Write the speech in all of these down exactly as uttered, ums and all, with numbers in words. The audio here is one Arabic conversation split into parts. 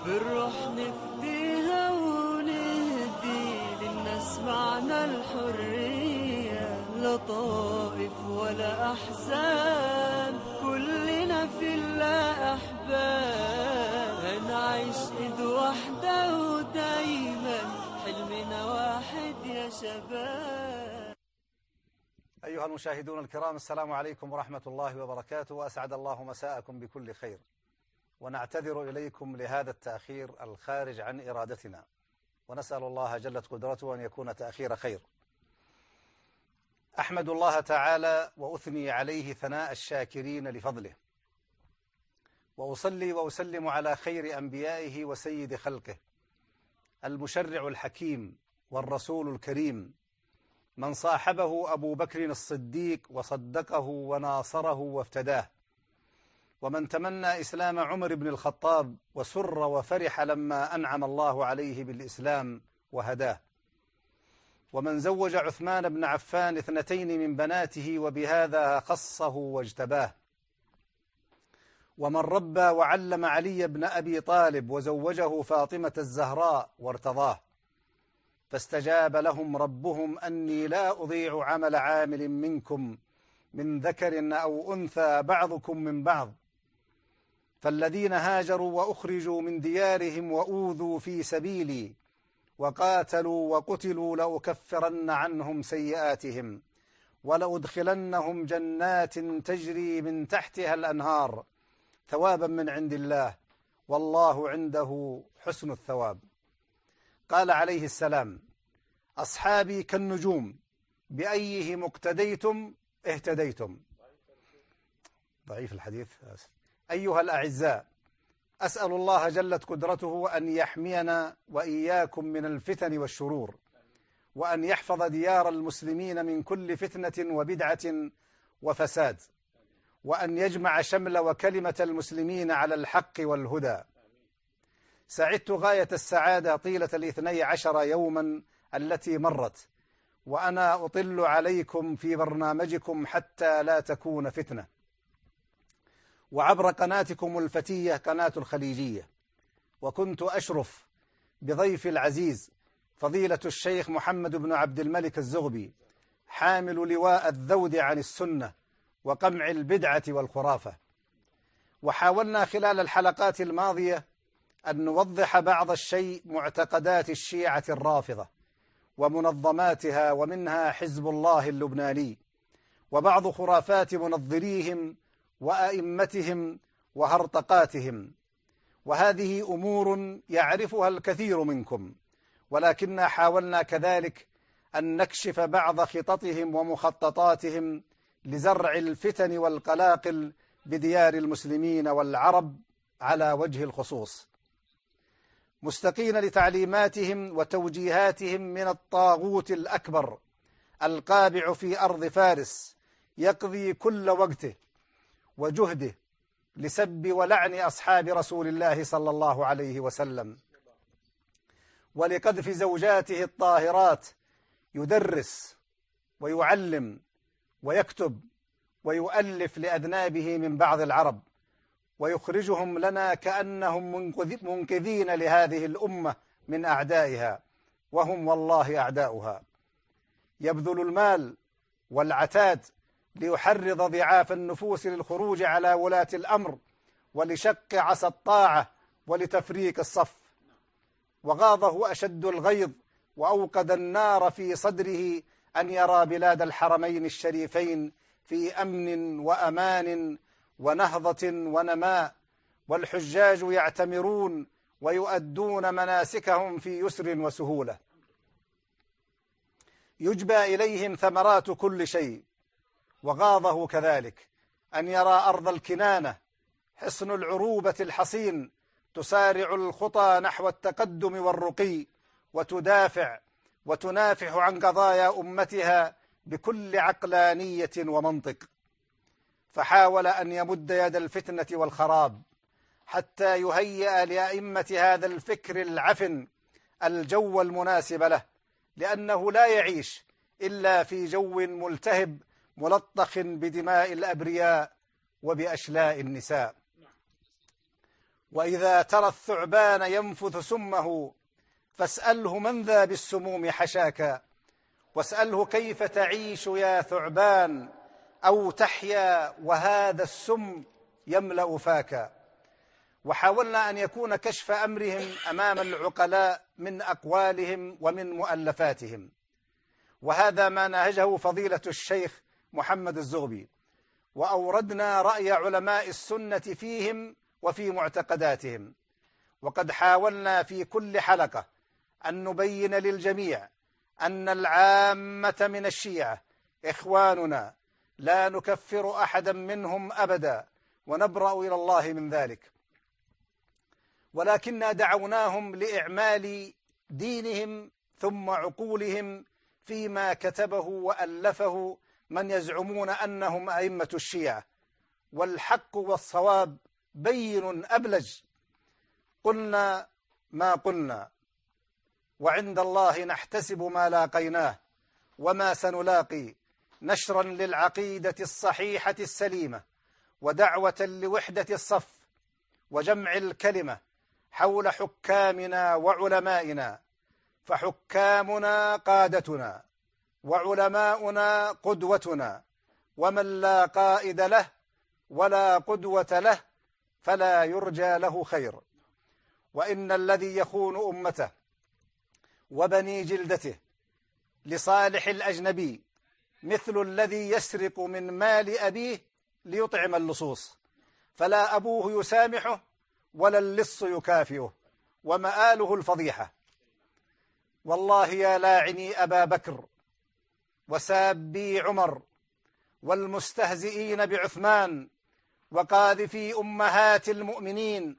بالروح نفديها ونهدي للناس معنى الحرية، لا طائف ولا أحزان، كلنا في الله أحباب، هنعيش إيد واحدة ودايما حلمنا واحد يا شباب. أيها المشاهدون الكرام، السلام عليكم ورحمة الله وبركاته، وأسعد الله مساءكم بكل خير، ونعتذر إليكم لهذا التأخير الخارج عن إرادتنا، ونسأل الله جلت قدرته أن يكون تأخير خير. أحمد الله تعالى وأثني عليه ثناء الشاكرين لفضله، وأصلي وأسلم على خير أنبيائه وسيد خلقه، المشرع الحكيم والرسول الكريم، من صاحبه أبو بكر الصديق وصدقه وناصره وافتداه، ومن تمنى إسلام عمر بن الخطاب وسر وفرح لما أنعم الله عليه بالإسلام وهداه، ومن زوج عثمان بن عفان اثنتين من بناته وبهذا خصه واجتباه، ومن ربى وعلم علي بن أبي طالب وزوجه فاطمة الزهراء وارتضاه، فاستجاب لهم ربهم أني لا أضيع عمل عامل منكم من ذكر أو أنثى بعضكم من بعض، فالذين هاجروا وأخرجوا من ديارهم وأوذوا في سبيلي وقاتلوا وقتلوا لأكفرن عنهم سيئاتهم ولأدخلنهم جنات تجري من تحتها الأنهار ثوابا من عند الله والله عنده حسن الثواب. قال عليه السلام: أصحابي كالنجوم بأيهم اقتديتم اهتديتم. ضعيف الحديث. أيها الأعزاء، أسأل الله جلت قدرته أن يحمينا وإياكم من الفتن والشرور، وأن يحفظ ديار المسلمين من كل فتنة وبدعة وفساد، وأن يجمع شمل وكلمة المسلمين على الحق والهدى. سعدت غاية السعادة طيلة الاثني عشر يوما التي مرت وأنا أطل عليكم في برنامجكم حتى لا تكون فتنة، وعبر قناتكم الفتية قناة الخليجية، وكنت أشرف بضيف العزيز فضيلة الشيخ محمد بن عبد الملك الزغبي، حامل لواء الذود عن السنة وقمع البدعة والخرافة. وحاولنا خلال الحلقات الماضية أن نوضح بعض الشيء معتقدات الشيعة الرافضة ومنظماتها، ومنها حزب الله اللبناني، وبعض خرافات منظريهم وأئمتهم وهرطقاتهم، وهذه أمور يعرفها الكثير منكم، ولكننا حاولنا كذلك أن نكشف بعض خططهم ومخططاتهم لزرع الفتن والقلاقل بديار المسلمين والعرب على وجه الخصوص، مستقين لتعليماتهم وتوجيهاتهم من الطاغوت الأكبر القابع في أرض فارس، يقضي كل وقته وجهده لسب ولعن أصحاب رسول الله صلى الله عليه وسلم، ولقذف زوجاته الطاهرات، يدرس ويعلم ويكتب ويؤلف لأذنابه من بعض العرب، ويخرجهم لنا كأنهم منقذين لهذه الأمة من أعدائها، وهم والله أعداؤها. يبذل المال والعتاد ليحرض ضعاف النفوس للخروج على ولاة الأمر ولشق عصا الطاعة ولتفريق الصف، وغاضه أشد الغيظ وأوقد النار في صدره أن يرى بلاد الحرمين الشريفين في أمن وأمان ونهضة ونماء، والحجاج يعتمرون ويؤدون مناسكهم في يسر وسهولة، يجبى إليهم ثمرات كل شيء. وغاضه كذلك أن يرى أرض الكنانة حصن العروبة الحصين تسارع الخطى نحو التقدم والرقي، وتدافع وتنافح عن قضايا أمتها بكل عقلانية ومنطق، فحاول أن يمد يد الفتنة والخراب حتى يهيئ لأئمة هذا الفكر العفن الجو المناسب له، لأنه لا يعيش إلا في جو ملتهب ملطخ بدماء الأبرياء وبأشلاء النساء. وإذا ترى الثعبان ينفث سمه فاسأله من ذا بالسموم حشاك، واسأله كيف تعيش يا ثعبان أو تحيا وهذا السم يملأ فاك. وحاولنا أن يكون كشف أمرهم أمام العقلاء من أقوالهم ومن مؤلفاتهم، وهذا ما نهجه فضيلة الشيخ محمد الزغبي، وأوردنا رأي علماء السنة فيهم وفي معتقداتهم. وقد حاولنا في كل حلقة أن نبين للجميع أن العامة من الشيعة إخواننا، لا نكفر أحدا منهم أبدا، ونبرأ إلى الله من ذلك، ولكننا دعوناهم لإعمال دينهم ثم عقولهم فيما كتبه وألفه من يزعمون أنهم أئمة الشيعة، والحق والصواب بين أبلج. قلنا ما قلنا، وعند الله نحتسب ما لاقيناه وما سنلاقي، نشرا للعقيدة الصحيحة السليمة، ودعوة لوحدة الصف وجمع الكلمة حول حكامنا وعلمائنا، فحكامنا قادتنا وعلماؤنا قدوتنا، ومن لا قائد له ولا قدوة له فلا يرجى له خير. وإن الذي يخون أمته وبني جلدته لصالح الأجنبي مثل الذي يسرق من مال أبيه ليطعم اللصوص، فلا أبوه يسامحه ولا اللص يكافئه، ومآله الفضيحة. والله يا لاعني أبا بكر وسابي عمر والمستهزئين بعثمان وقاذفي أمهات المؤمنين،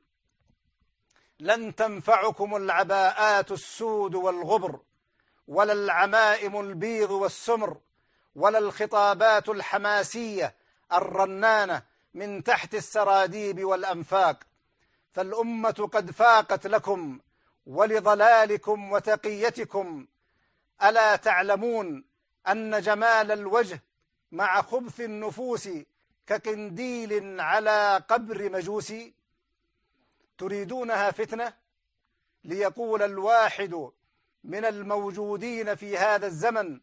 لن تنفعكم العباءات السود والغبر، ولا العمائم البيض والسمر، ولا الخطابات الحماسية الرنانة من تحت السراديب والأنفاق، فالأمة قد فاقت لكم ولضلالكم وتقيتكم. ألا تعلمون أن جمال الوجه مع خبث النفوس كقنديل على قبر مجوسي؟ تريدونها فتنة؟ ليقول الواحد من الموجودين في هذا الزمن: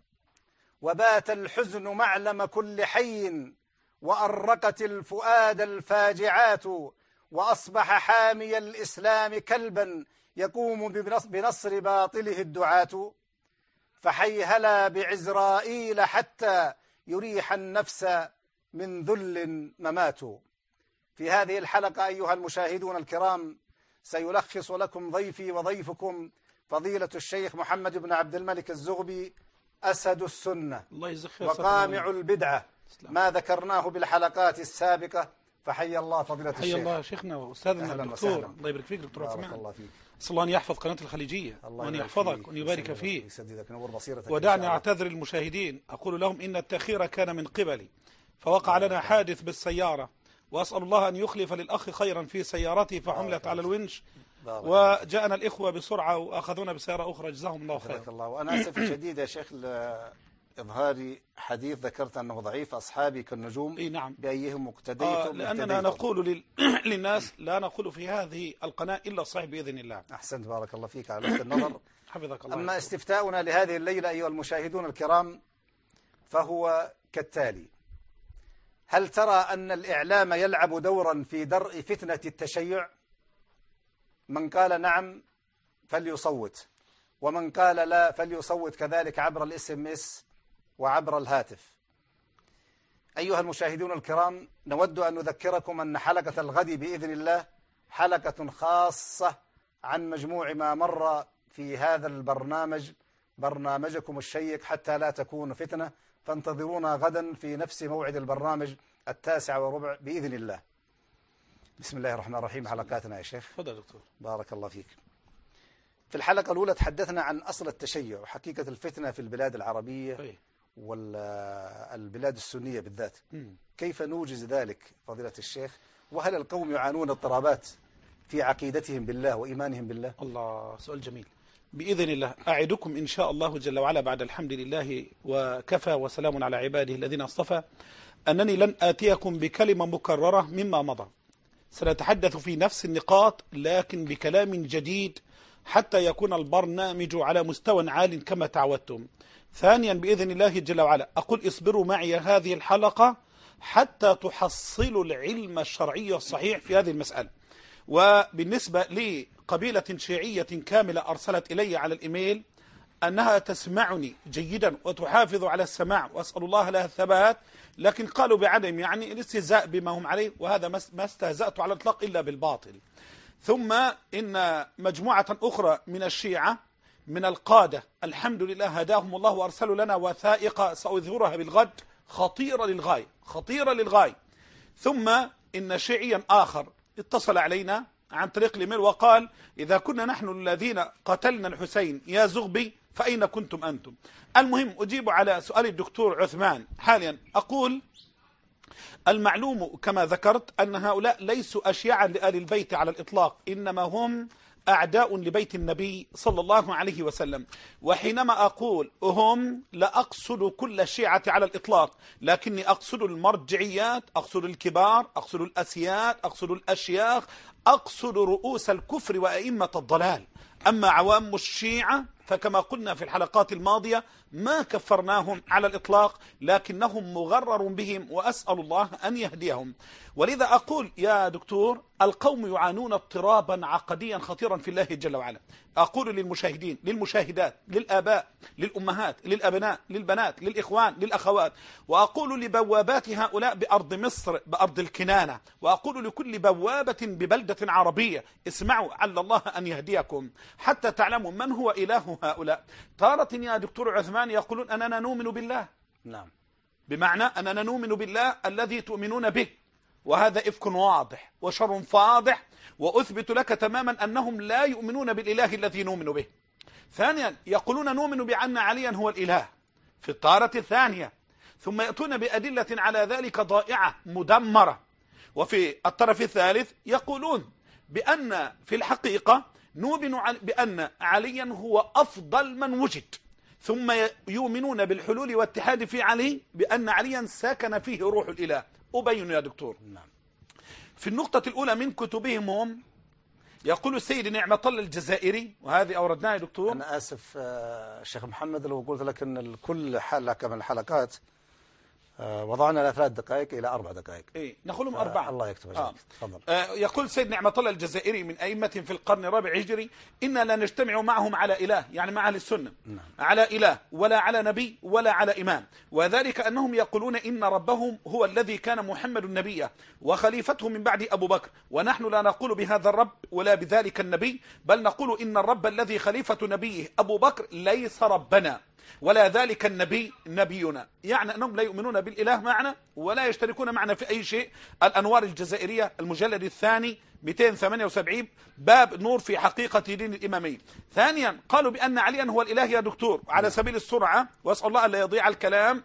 وبات الحزن معلم كل حي، وأرقت الفؤاد الفاجعات، وأصبح حامي الإسلام كلبا يقوم بنصر باطله الدعاة. فحيهلا بعزرائيل حتى يريح النفس من ذل ممات. في هذه الحلقة أيها المشاهدون الكرام سيلخص لكم ضيفي وضيفكم فضيلة الشيخ محمد بن عبد الملك الزغبي، أسد السنة وقامع البدعة، ما ذكرناه بالحلقات السابقة. فحي الله فضيلة الشيخ. حي الله شيخنا وأستاذنا الدكتور، الله يبارك فيك دكتور عثمان. الله فيك. أسأل الله أن يحفظ قناة الخليجية وأن يحفظك وأن يبارك فيه. ودعني أعتذر المشاهدين، أقول لهم إن التأخير كان من قبلي، فوقع لنا حادث بالسيارة، وأسأل الله أن يخلف للأخ خيرا في سيارته فحملت على الونش، وجاءنا الإخوة بسرعة وأخذونا بسيارة أخرى، جزاهم الله خير. الله. وأنا أسف شديد يا شيخ إظهاري حديث ذكرت أنه ضعيف، أصحابي كالنجوم. إيه نعم. بأيهم اقتديتم؟ آه لأننا نقول لل... للناس لا نقول في هذه القناة إلا الصحيح بإذن الله. أحسنت، بارك الله فيك على لفت النظر. حفظك الله. أما استفتاؤنا لهذه الليلة أيها المشاهدون الكرام فهو كالتالي: هل ترى أن الإعلام يلعب دورا في درء فتنة التشيع؟ من قال نعم فليصوت، ومن قال لا فليصوت كذلك عبر الاس ام اس وعبر الهاتف. أيها المشاهدون الكرام، نود أن نذكركم أن حلقة الغد بإذن الله حلقة خاصة عن مجموع ما مر في هذا البرنامج، برنامجكم الشيق حتى لا تكون فتنة. فانتظرونا غدا في نفس موعد البرنامج التاسع وربع بإذن الله. بسم الله الرحمن الرحيم. حلقاتنا يا شيخ. تفضل دكتور. بارك الله فيك. في الحلقة الأولى تحدثنا عن أصل التشيع وحقيقة الفتنة في البلاد العربية والبلاد السنية بالذات. كيف نوجز ذلك فضيلة الشيخ؟ وهل القوم يعانون اضطرابات في عقيدتهم بالله وإيمانهم بالله؟ الله، سؤال جميل. بإذن الله أعدكم إن شاء الله جل وعلا بعد الحمد لله وكفى وسلام على عباده الذين اصطفى أنني لن آتيكم بكلمة مكررة مما مضى، سنتحدث في نفس النقاط لكن بكلام جديد حتى يكون البرنامج على مستوى عال كما تعودتم. ثانيا بإذن الله جل وعلا أقول اصبروا معي هذه الحلقة حتى تحصلوا العلم الشرعي الصحيح في هذه المسألة. وبالنسبة لقبيلة شيعية كاملة أرسلت إلي على الإيميل أنها تسمعني جيدا وتحافظ على السماع وأسأل الله لها الثبات، لكن قالوا بعدم يعني الاستهزاء بما هم عليه، وهذا ما استهزأت على الإطلاق إلا بالباطل. ثم إن مجموعة أخرى من الشيعة من القادة الحمد لله هداهم الله وأرسلوا لنا وثائق سأظهرها بالغد خطيرة للغاية خطيرة للغاية. ثم إن شيعيا آخر اتصل علينا عن طريق الإيميل وقال إذا كنا نحن الذين قتلنا الحسين يا زغبي فأين كنتم أنتم؟ المهم أجيب على سؤال الدكتور عثمان حاليا. أقول المعلوم كما ذكرت أن هؤلاء ليسوا أشياعا لآل البيت على الإطلاق، إنما هم أعداء لبيت النبي صلى الله عليه وسلم. وحينما أقول هم لا أقصد كل الشيعة على الإطلاق، لكني أقصد المرجعيات، أقصد الكبار، أقصد الأسياد، أقصد الأشياخ، أقصد رؤوس الكفر وأئمة الضلال. أما عوام الشيعة فكما قلنا في الحلقات الماضية ما كفرناهم على الإطلاق، لكنهم مغرر بهم وأسأل الله أن يهديهم. ولذا أقول يا دكتور القوم يعانون اضطرابا عقديا خطيرا في الله جل وعلا. أقول للمشاهدين للمشاهدات للآباء للأمهات للأبناء للبنات للإخوان للأخوات، وأقول لبوابات هؤلاء بأرض مصر بأرض الكنانة، وأقول لكل بوابة ببلدة عربية اسمعوا عل الله أن يهديكم حتى تعلموا من هو إله هؤلاء. تارة يا دكتور عثمان يقولون أننا نؤمن بالله، نعم، بمعنى أننا نؤمن بالله الذي تؤمنون به، وهذا إفك واضح وشر فاضح، وأثبت لك تماما أنهم لا يؤمنون بالإله الذي نؤمن به. ثانيا يقولون نؤمن بأن عليا هو الإله في الطارة الثانية، ثم يأتون بأدلة على ذلك ضائعة مدمرة. وفي الطرف الثالث يقولون بأن في الحقيقة نؤمن بأن عليا هو أفضل من وجد، ثم يؤمنون بالحلول والاتحاد في علي بأن عليا ساكن فيه روح الإله. أبين يا دكتور. نعم. في النقطة الأولى من كتبهم هم يقول السيد نعمة الله الجزائري، وهذه أوردناها يا دكتور. أنا آسف الشيخ محمد لو قلت لك أن كل حلقة من الحلقات وضعنا لها ثلاث دقائق إلى أربع دقائق. إيه نقولهم أربعة. الله يكتب آه. تفضل. آه يقول سيد نعمة الله الجزائري من أئمة في القرن الرابع الهجري إنا لا نجتمع معهم على إله، يعني مع أهل السنة، نعم. على إله ولا على نبي ولا على إمام، وذلك أنهم يقولون إن ربهم هو الذي كان محمد نبيا وخليفته من بعد أبو بكر، ونحن لا نقول بهذا الرب ولا بذلك النبي، بل نقول إن الرب الذي خليفة نبيه أبو بكر ليس ربنا ولا ذلك النبي نبينا. يعني أنهم لا يؤمنون بالإله معنا ولا يشتركون معنا في أي شيء. الأنوار الجزائرية المجلد الثاني مئتين وثمانية وسبعين باب نور في حقيقة دين الإمامية. ثانيا قالوا بأن عليا هو الإله يا دكتور على سبيل السرعة، وأسأل الله أن لا يضيع الكلام.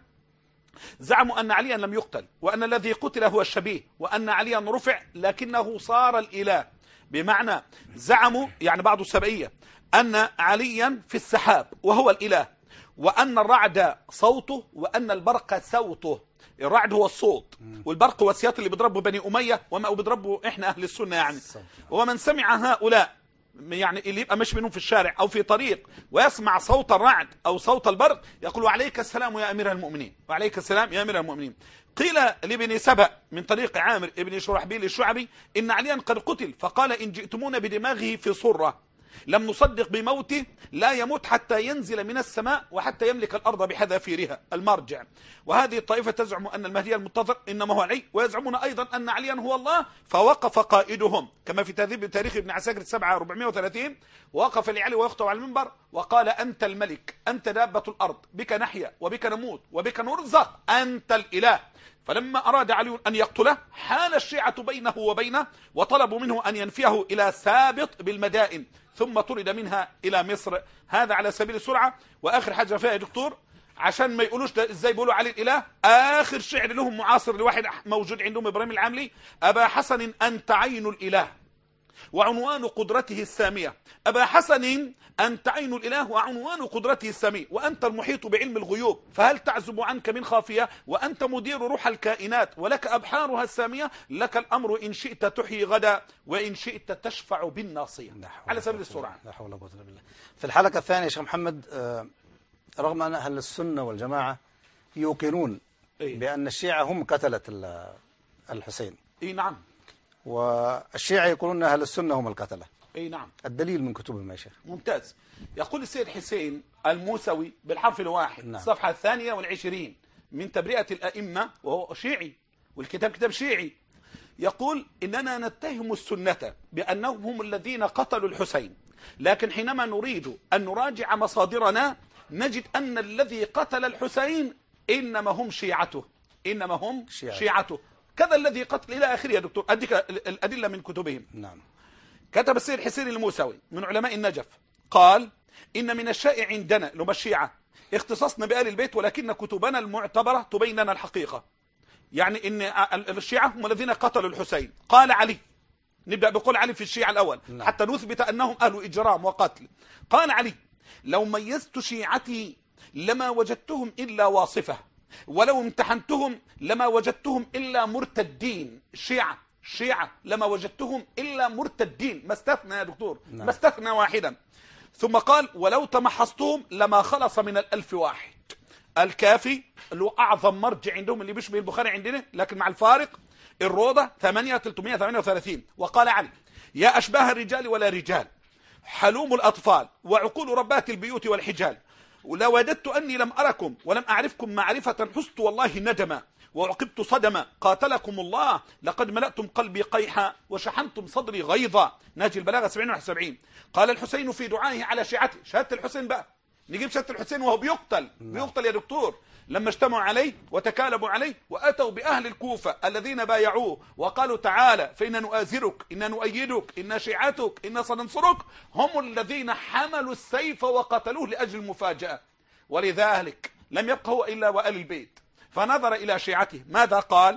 زعموا أن عليا لم يقتل، وأن الذي قتل هو الشبيه، وأن عليا رفع لكنه صار الإله. بمعنى زعموا يعني بعض السبعية أن عليا في السحاب وهو الإله، وأن الرعد صوته وأن البرق صوته. الرعد هو الصوت والبرق هو السياط اللي بيضربه بني أمية وما بيضربه إحنا أهل السنة يعني. ومن سمع هؤلاء يعني اللي يبقى مش منهم في الشارع أو في طريق ويسمع صوت الرعد أو صوت البرق يقول عليك السلام يا أمير المؤمنين، وعليك السلام يا أمير المؤمنين. قيل لابن سبأ من طريق عامر ابن شرحبيل الشعبي إن عليا قد قتل، فقال إن جئتمون بدماغه في صرة لم نصدق بموته، لا يموت حتى ينزل من السماء وحتى يملك الأرض بحذافيرها. المرجع. وهذه الطائفة تزعم أن المهدي المنتظر إنما هو علي، ويزعمون أيضا أن عليا هو الله، فوقف قائدهم كما في تهذيب تاريخ ابن عساكر السبعة أربعمائة وثلاثين، وقف لعلي ويخطب على المنبر وقال أنت الملك، أنت دابة الأرض، بك نحيا وبك نموت وبك نرزق، أنت الإله. فلما أراد علي أن يقتله حال الشيعة بينه وبينه وطلبوا منه أن ينفيه إلى سابط بالمدائن، ثم طرد منها إلى مصر. هذا على سبيل السرعة. وآخر حاجة فيها يا دكتور عشان ما يقولوش ازاي بيقولوا علي الإله، آخر شعر لهم معاصر لواحد موجود عندهم إبراهيم العاملي: أبا حسن أنت عين الإله وعنوان قدرته السامية. أبا حسن أنت عين الإله وعنوان قدرته السامية، وأنت المحيط بعلم الغيوب، فهل تعزب عنك من خافية؟ وأنت مدير روح الكائنات ولك أبحارها السامية، لك الأمر إن شئت تحيي غدا وإن شئت تشفع بالناصية. على سبيل السرعة. لا حول ولا قوة إلا بالله. في الحلقة الثانية شيخ محمد، رغم أن أهل السنة والجماعة يوقنون إيه؟ بأن الشيعة هم قتلة الحسين. إيه نعم. والشيعة يقولون أهل السنة هم القتلة. اي نعم. الدليل من كتبهم يا شيخ. ممتاز. يقول السيد حسين الموسوي بالحرف الواحد، نعم. الصفحة الثانية والعشرين من تبرئة الأئمة، وهو شيعي والكتاب كتاب شيعي، يقول إننا نتهم السنة بأنهم هم الذين قتلوا الحسين، لكن حينما نريد أن نراجع مصادرنا نجد أن الذي قتل الحسين إنما هم شيعته، إنما هم شيعته, شيعته. كذا الذي قتل إلى آخره يا دكتور. أديك الأدلة من كتبهم. نعم. كتب السيد حسين الموسوي من علماء النجف قال: إن من الشائع عندنا لما الشيعة اختصصنا بآل البيت، ولكن كتبنا المعتبرة تبين لنا الحقيقة. يعني إن الشيعة هم الذين قتلوا الحسين. قال علي، نبدأ بقول علي في الشيعة الأول لا. حتى نثبت أنهم أهل إجرام وقتل. قال علي: لو ميزت شيعتي لما وجدتهم إلا واصفة، ولو امتحنتهم لما وجدتهم إلا مرتدين. الشيعة الشيعة لما وجدتهم إلا مرتدين، ما استثنى يا دكتور، نعم. ما استثنى واحدا. ثم قال: ولو تمحصتهم لما خلص من الألف واحد. الكافي اللي هو أعظم مرجع عندهم اللي بيشبه البخاري عندنا لكن مع الفارق، الروضة ثمانية ثلاثمائة وثمانية وثلاثين. وقال علي: يا أشباه الرجال ولا رجال، حلوم الأطفال وعقول ربات البيوت والحجال، ولوددت أني لم أركم ولم أعرفكم معرفة، حست والله ندما وعقبت صدما، قاتلكم الله لقد ملأتم قلبي قيحا وشحنتم صدري غيظا. ناجي البلاغة سبعين وواحد وسبعين. قال الحسين في دعائه على شيعته، شهادة الحسين بقى، نجيب شهادة الحسين وهو بيقتل بيقتل يا دكتور، لما اجتمعوا عليه وتكالبوا عليه وأتوا بأهل الكوفة الذين بايعوه وقالوا: تعالى فإن نؤازرك، إن نؤيدك، إن شيعتك، إن سننصرك، هم الذين حملوا السيف وقتلوه لأجل المفاجأة. ولذلك لم يبقى هو إلا وآل البيت، فنظر إلى شيعته ماذا قال؟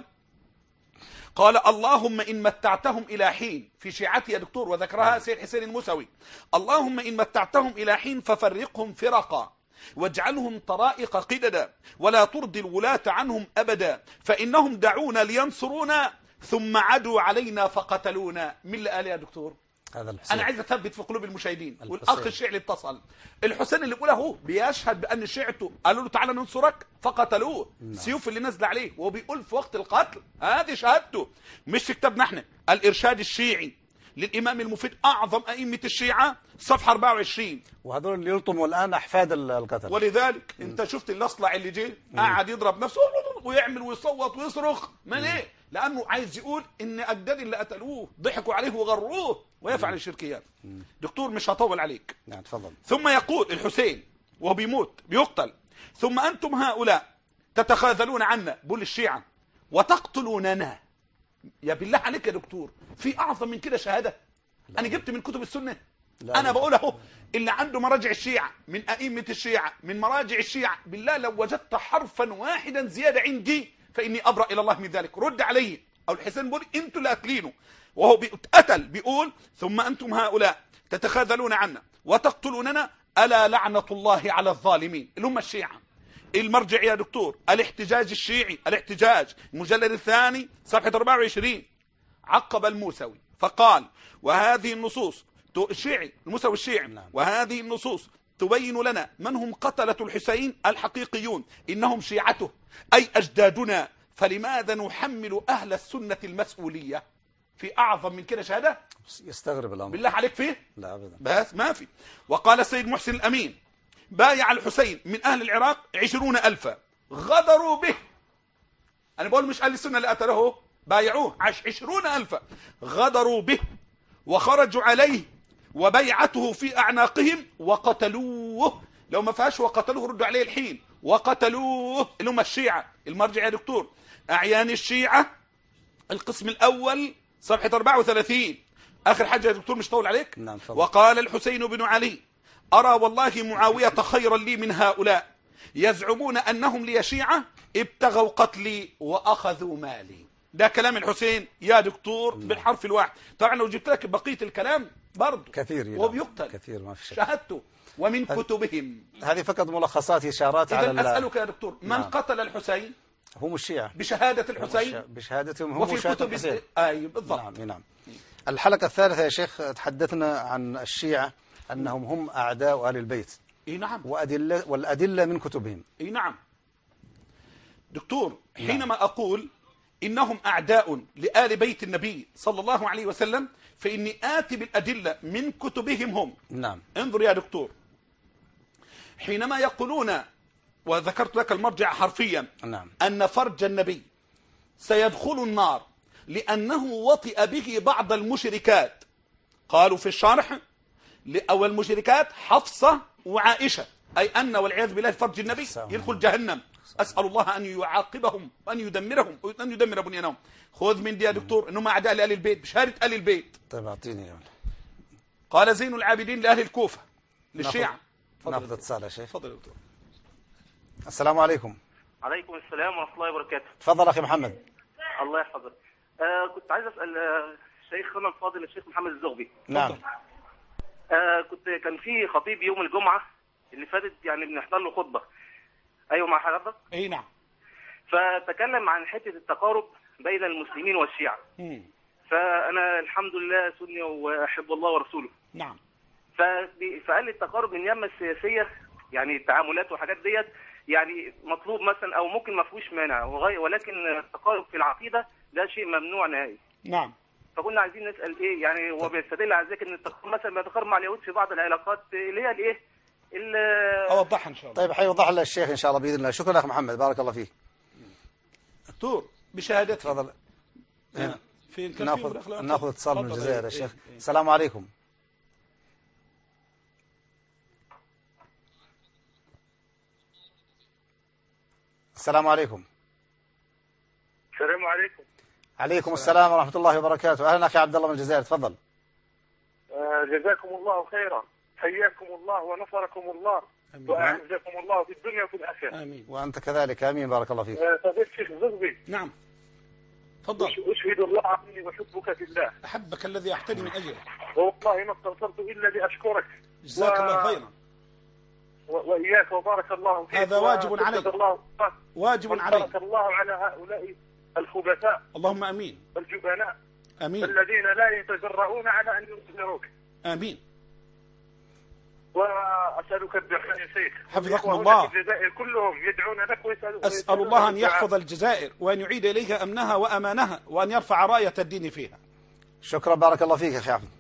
قال: اللهم إن متعتهم إلى حين، في شيعته يا دكتور، وذكرها سيد حسين الموسوي: اللهم إن متعتهم إلى حين ففرقهم فرقا واجعلهم طرائق قددا ولا ترضي الولاة عنهم أبدا، فإنهم دعونا لينصرونا ثم عدوا علينا فقتلونا. من اللي قال يا دكتور؟ هذا الحسين. أنا عايز أثبت في قلوب المشاهدين. والأخ الشيعي اللي اتصل، الحسين اللي بيقول اهو بيشهد بأن شيعته قالوا له تعالى ننصرك فقتلوه، السيوف اللي نزل عليه وهو بيقول في وقت القتل، هذه شهادته مش في كتابنا احنا. الإرشاد الشيعي للإمام المفيد أعظم أئمة الشيعة، صفحة أربعة وعشرين. وهذول اللي يلطموا الآن أحفاد القتل. ولذلك م. أنت شفت الأصلع اللي جه قاعد يضرب نفسه ويعمل ويصوت ويصرخ، ما ليه؟ لأنه عايز يقول إن أجداد اللي قتلوه ضحكوا عليه وغروه ويفعل الشركيات. دكتور مش هطول عليك. نعم تفضل. ثم يقول الحسين وهو بيموت بيقتل: ثم أنتم هؤلاء تتخاذلون عنا، بول الشيعة، وتقتلوننا. يا بالله عليك يا دكتور، في أعظم من كده شهادة؟ لا. أنا جبت من كتب السنة، لا أنا بقول اهو اللي عنده مراجع الشيعة من أئمة الشيعة من مراجع الشيعة، بالله لو وجدت حرفا واحدا زيادة عندي فإني أبرأ إلى الله من ذلك. رد علي. أو الحسين بيقول أنتوا اللي قاتلينه، وهو بيتقتل بيقول: ثم أنتم هؤلاء تتخاذلون عنا وتقتلوننا، ألا لعنة الله على الظالمين، اللي هم الشيعة. المرجع يا دكتور الاحتجاج الشيعي، الاحتجاج المجلد الثاني صفحة أربعة وعشرين، عقب الموسوي فقال: وهذه النصوص الشيعي الموسوي الشيعي نعم. وهذه النصوص تبين لنا من هم قتلة الحسين الحقيقيون، إنهم شيعته أي أجدادنا، فلماذا نحمل أهل السنة المسؤولية؟ في أعظم من كده شهادة؟ يستغرب الأمر بالله عليك فيه؟ لا أبدا. بس ما في. وقال السيد محسن الأمين: بايع الحسين من أهل العراق عشرون ألفا غدروا به. أنا بقول مش أهل السنة اللي قتلوه، بايعوه عشرون ألفا غدروا به وخرجوا عليه وبيعته في أعناقهم وقتلوه. لو ما فيهاش وقتلوه ردوا عليه الحين، وقتلوه اللي هم الشيعة. المرجع يا دكتور أعيان الشيعة القسم الأول صفحة أربعة وثلاثين، آخر حاجة يا دكتور مش طول عليك. نعم. وقال الحسين بن علي: أرى والله معاوية خيرا لي من هؤلاء، يزعمون أنهم لي شيعة ابتغوا قتلي وأخذوا مالي. ده كلام الحسين يا دكتور بالحرف الواحد. طبعا لو جبت لك بقيه الكلام برضه كثير وهو بيقتل كثير ما في شك. شاهدته ومن كتبهم. هذه فقط ملخصات إشارات على. إذن أسألك يا دكتور من نعم. قتل الحسين؟ هم الشيعة بشهادة الحسين، بشهادتهم هم وفي كتب الحسين. أي بالضبط. نعم نعم. الحلقة الثالثة يا شيخ تحدثنا عن الشيعة أنهم هم أعداء آل البيت. اي نعم. وأدلة والأدلة من كتبهم. اي نعم. دكتور حينما نعم. أقول إنهم أعداء لآل بيت النبي صلى الله عليه وسلم فإني آتي بالأدلة من كتبهم هم. نعم. انظر يا دكتور، حينما يقولون وذكرت لك المرجع حرفيا نعم. أن فرج النبي سيدخل النار لأنه وطئ به بعض المشركات، قالوا في الشرح أو المشركات حفصة وعائشة، أي أن والعياذ بالله فرج النبي يدخل جهنم. أسأل الله أن يعاقبهم وأن يدمرهم وأن يدمر بنيانهم. خذ من دي يا دكتور أنهم أعداء لآل البيت بشهادة آل البيت. طيب أعطيني يعني. قال زين العابدين لأهل الكوفة للشيعة. ناخذ اتصال يا شيخ. تفضل يا دكتور. السلام عليكم. عليكم السلام ورحمة الله وبركاته. تفضل أخي محمد. الله يحفظك. آه كنت عايز أسأل آه شيخنا الفاضل الشيخ محمد الزغبي. نعم. آه كنت كان في خطيب يوم الجمعة اللي فاتت يعني بنحضر له خطبة. أيوة مع حضرتك؟ أي نعم. فتكلم عن حتة التقارب بين المسلمين والشيعة. مم. فأنا الحمد لله سني وأحب الله ورسوله. نعم. فقال لي التقارب من اليمة السياسية يعني التعاملات وحاجات ديت يعني مطلوب مثلا او ممكن ما فيهوش مانع، ولكن التقارب في العقيده ده شيء ممنوع نهائي. نعم. فكنا عايزين نسال ايه يعني هو بيستدل على ذلك ان التقارب مثلا بيتقارب مع اليهود في بعض العلاقات اللي هي الايه؟ اوضحها ان شاء الله. طيب حيوضح لنا الشيخ ان شاء الله باذن الله. شكرا اخ محمد بارك الله فيك. دكتور بشهادتك. تفضل. في ناخذ ناخذ اتصال من الجزائر يا شيخ. السلام عليكم. السلام عليكم. السلام عليكم. عليكم السلام ورحمة الله وبركاته. أهلا أخي عبد الله من الجزائر تفضل. آه جزاكم الله خيرا، حياكم الله ونصركم الله وأعزكم الله في الدنيا وفي الآخرة. آمين. وأنت كذلك آمين بارك الله فيك. آه فضيلة الشيخ الزغبي. نعم. تفضل. أشهد الله أني أحبك في الله. أحبك الذي أحتدي من أجله. والله ما استغفرت إلا لأشكرك. جزاك و... الله خيرا. وإياك وبارك الله فيك. هذا واجب علي. الله واجب علي. بارك الله على هؤلاء الخبثاء. اللهم امين. الجبناء. امين. الذين لا يتجرؤون على ان يظهروك. امين. واسالك الدعاء يا شيخ. حفظكم الله. الجزائر كلهم يدعون لك ويسالون. اسال الله ان يحفظ الجزائر وان يعيد اليها امنها وامانها وان يرفع رايه الدين فيها. شكرا بارك الله فيك يا اخي عبد.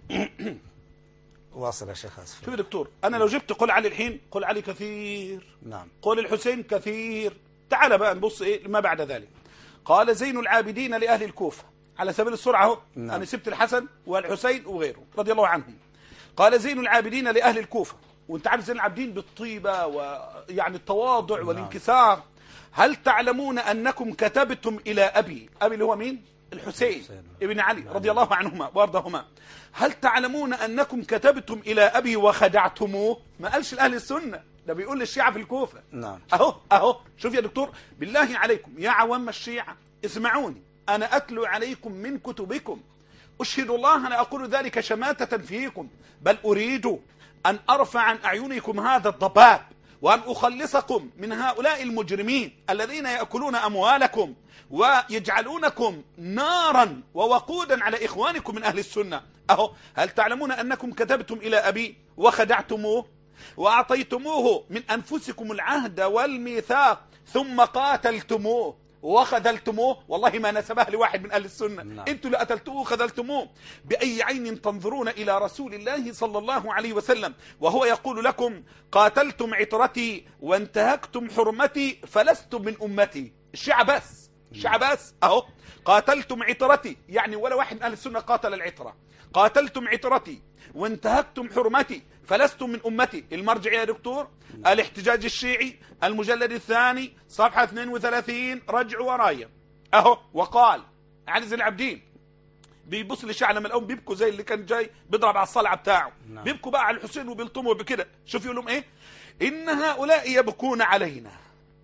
واصل يا شيخ اسف. شوف يا دكتور انا لو جبت قل علي الحين قل علي كثير. نعم. قل الحسين كثير. تعال بقى نبص ايه ما بعد ذلك. قال زين العابدين لأهل الكوفة على سبيل السرعة اهو. نعم. أنا سبت الحسن والحسين وغيره رضي الله عنهم. قال زين العابدين لأهل الكوفة، وانت عارف زين العابدين بالطيبة ويعني التواضع. نعم. والانكسار. هل تعلمون أنكم كتبتم إلى أبي، أبي اللي هو مين؟ الحسين ابن علي رضي الله عنهما وارضاهما. هل تعلمون أنكم كتبتم إلى أبي وخدعتموه؟ ما قالش لأهل السنة، ده بيقول للشيعة في الكوفة. نعم. اهو اهو شوف يا دكتور بالله عليكم يا عوام الشيعة اسمعوني، انا اتلو عليكم من كتبكم، اشهد الله انا اقول ذلك شماتة فيكم، بل اريد ان ارفع عن اعينكم هذا الضباب وان اخلصكم من هؤلاء المجرمين الذين ياكلون اموالكم ويجعلونكم نارا ووقودا على اخوانكم من اهل السنة. اهو هل تعلمون انكم كتبتم الى ابي وخدعتموه وأعطيتموه من أنفسكم العهد والميثاق ثم قاتلتموه وخذلتموه؟ والله ما نسبها لواحد من أهل السنة. نعم. أنتوا اللي قتلتوه وخذلتموه. بأي عين تنظرون إلى رسول الله صلى الله عليه وسلم وهو يقول لكم قاتلتم عطرتي وانتهكتم حرمتي فلستم من أمتي؟ الشيعة بس، الشيعة بس. أهو قاتلتم عطرتي يعني ولا واحد من أهل السنة قاتل العطرة. قاتلتم عطرتي وانتهكتم حرمتي فلستم من أمتي. المرجع يا دكتور الاحتجاج الشيعي المجلد الثاني صفحة اثنين وثلاثين رجع ورايا اهو. وقال علي زين العابدين بيبص للشيعة لما الأم بيبكوا زي اللي كان جاي بيضرب على الصلعة بتاعه. نعم. بيبكوا بقى على الحسين وبيلطموا بكده. شوف يقول لهم ايه؟ إن هؤلاء يبكون علينا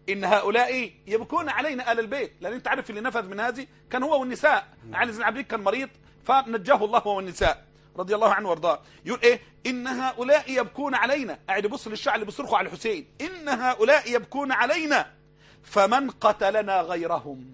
إن هؤلاء يبكون علينا آل البيت، لأن أنت عارف اللي نفذ من هذه كان هو والنساء. علي بن عبد كان مريض فنجاه الله هو والنساء رضي الله عنه وارضاه. يقول إيه؟ إن هؤلاء يبكون علينا، قاعد يبص للشعب اللي بيصرخوا على الحسين، إن هؤلاء يبكون علينا فمن قتلنا غيرهم.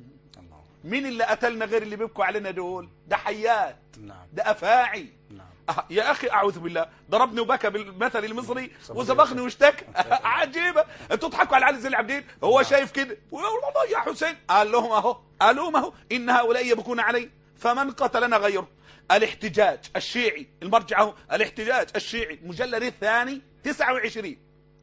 مين اللي قتلنا غير اللي بيبكوا علينا دول؟ ده حيات، ده أفاعي. أه يا أخي أعوذ بالله، ضربني وبكى بالمثل المصري وزبغني واشتكى. عجيبة، أنتوا تضحكوا على علي زين العابدين، هو شايف كده والله يا حسين. قال لهم أهو، قال لهم أهو إن هؤلاء يبكون علي فمن قتلنا غيره. الاحتجاج الشيعي، المرجع اهو، الاحتجاج الشيعي المجلد الثاني تسعة وعشرين.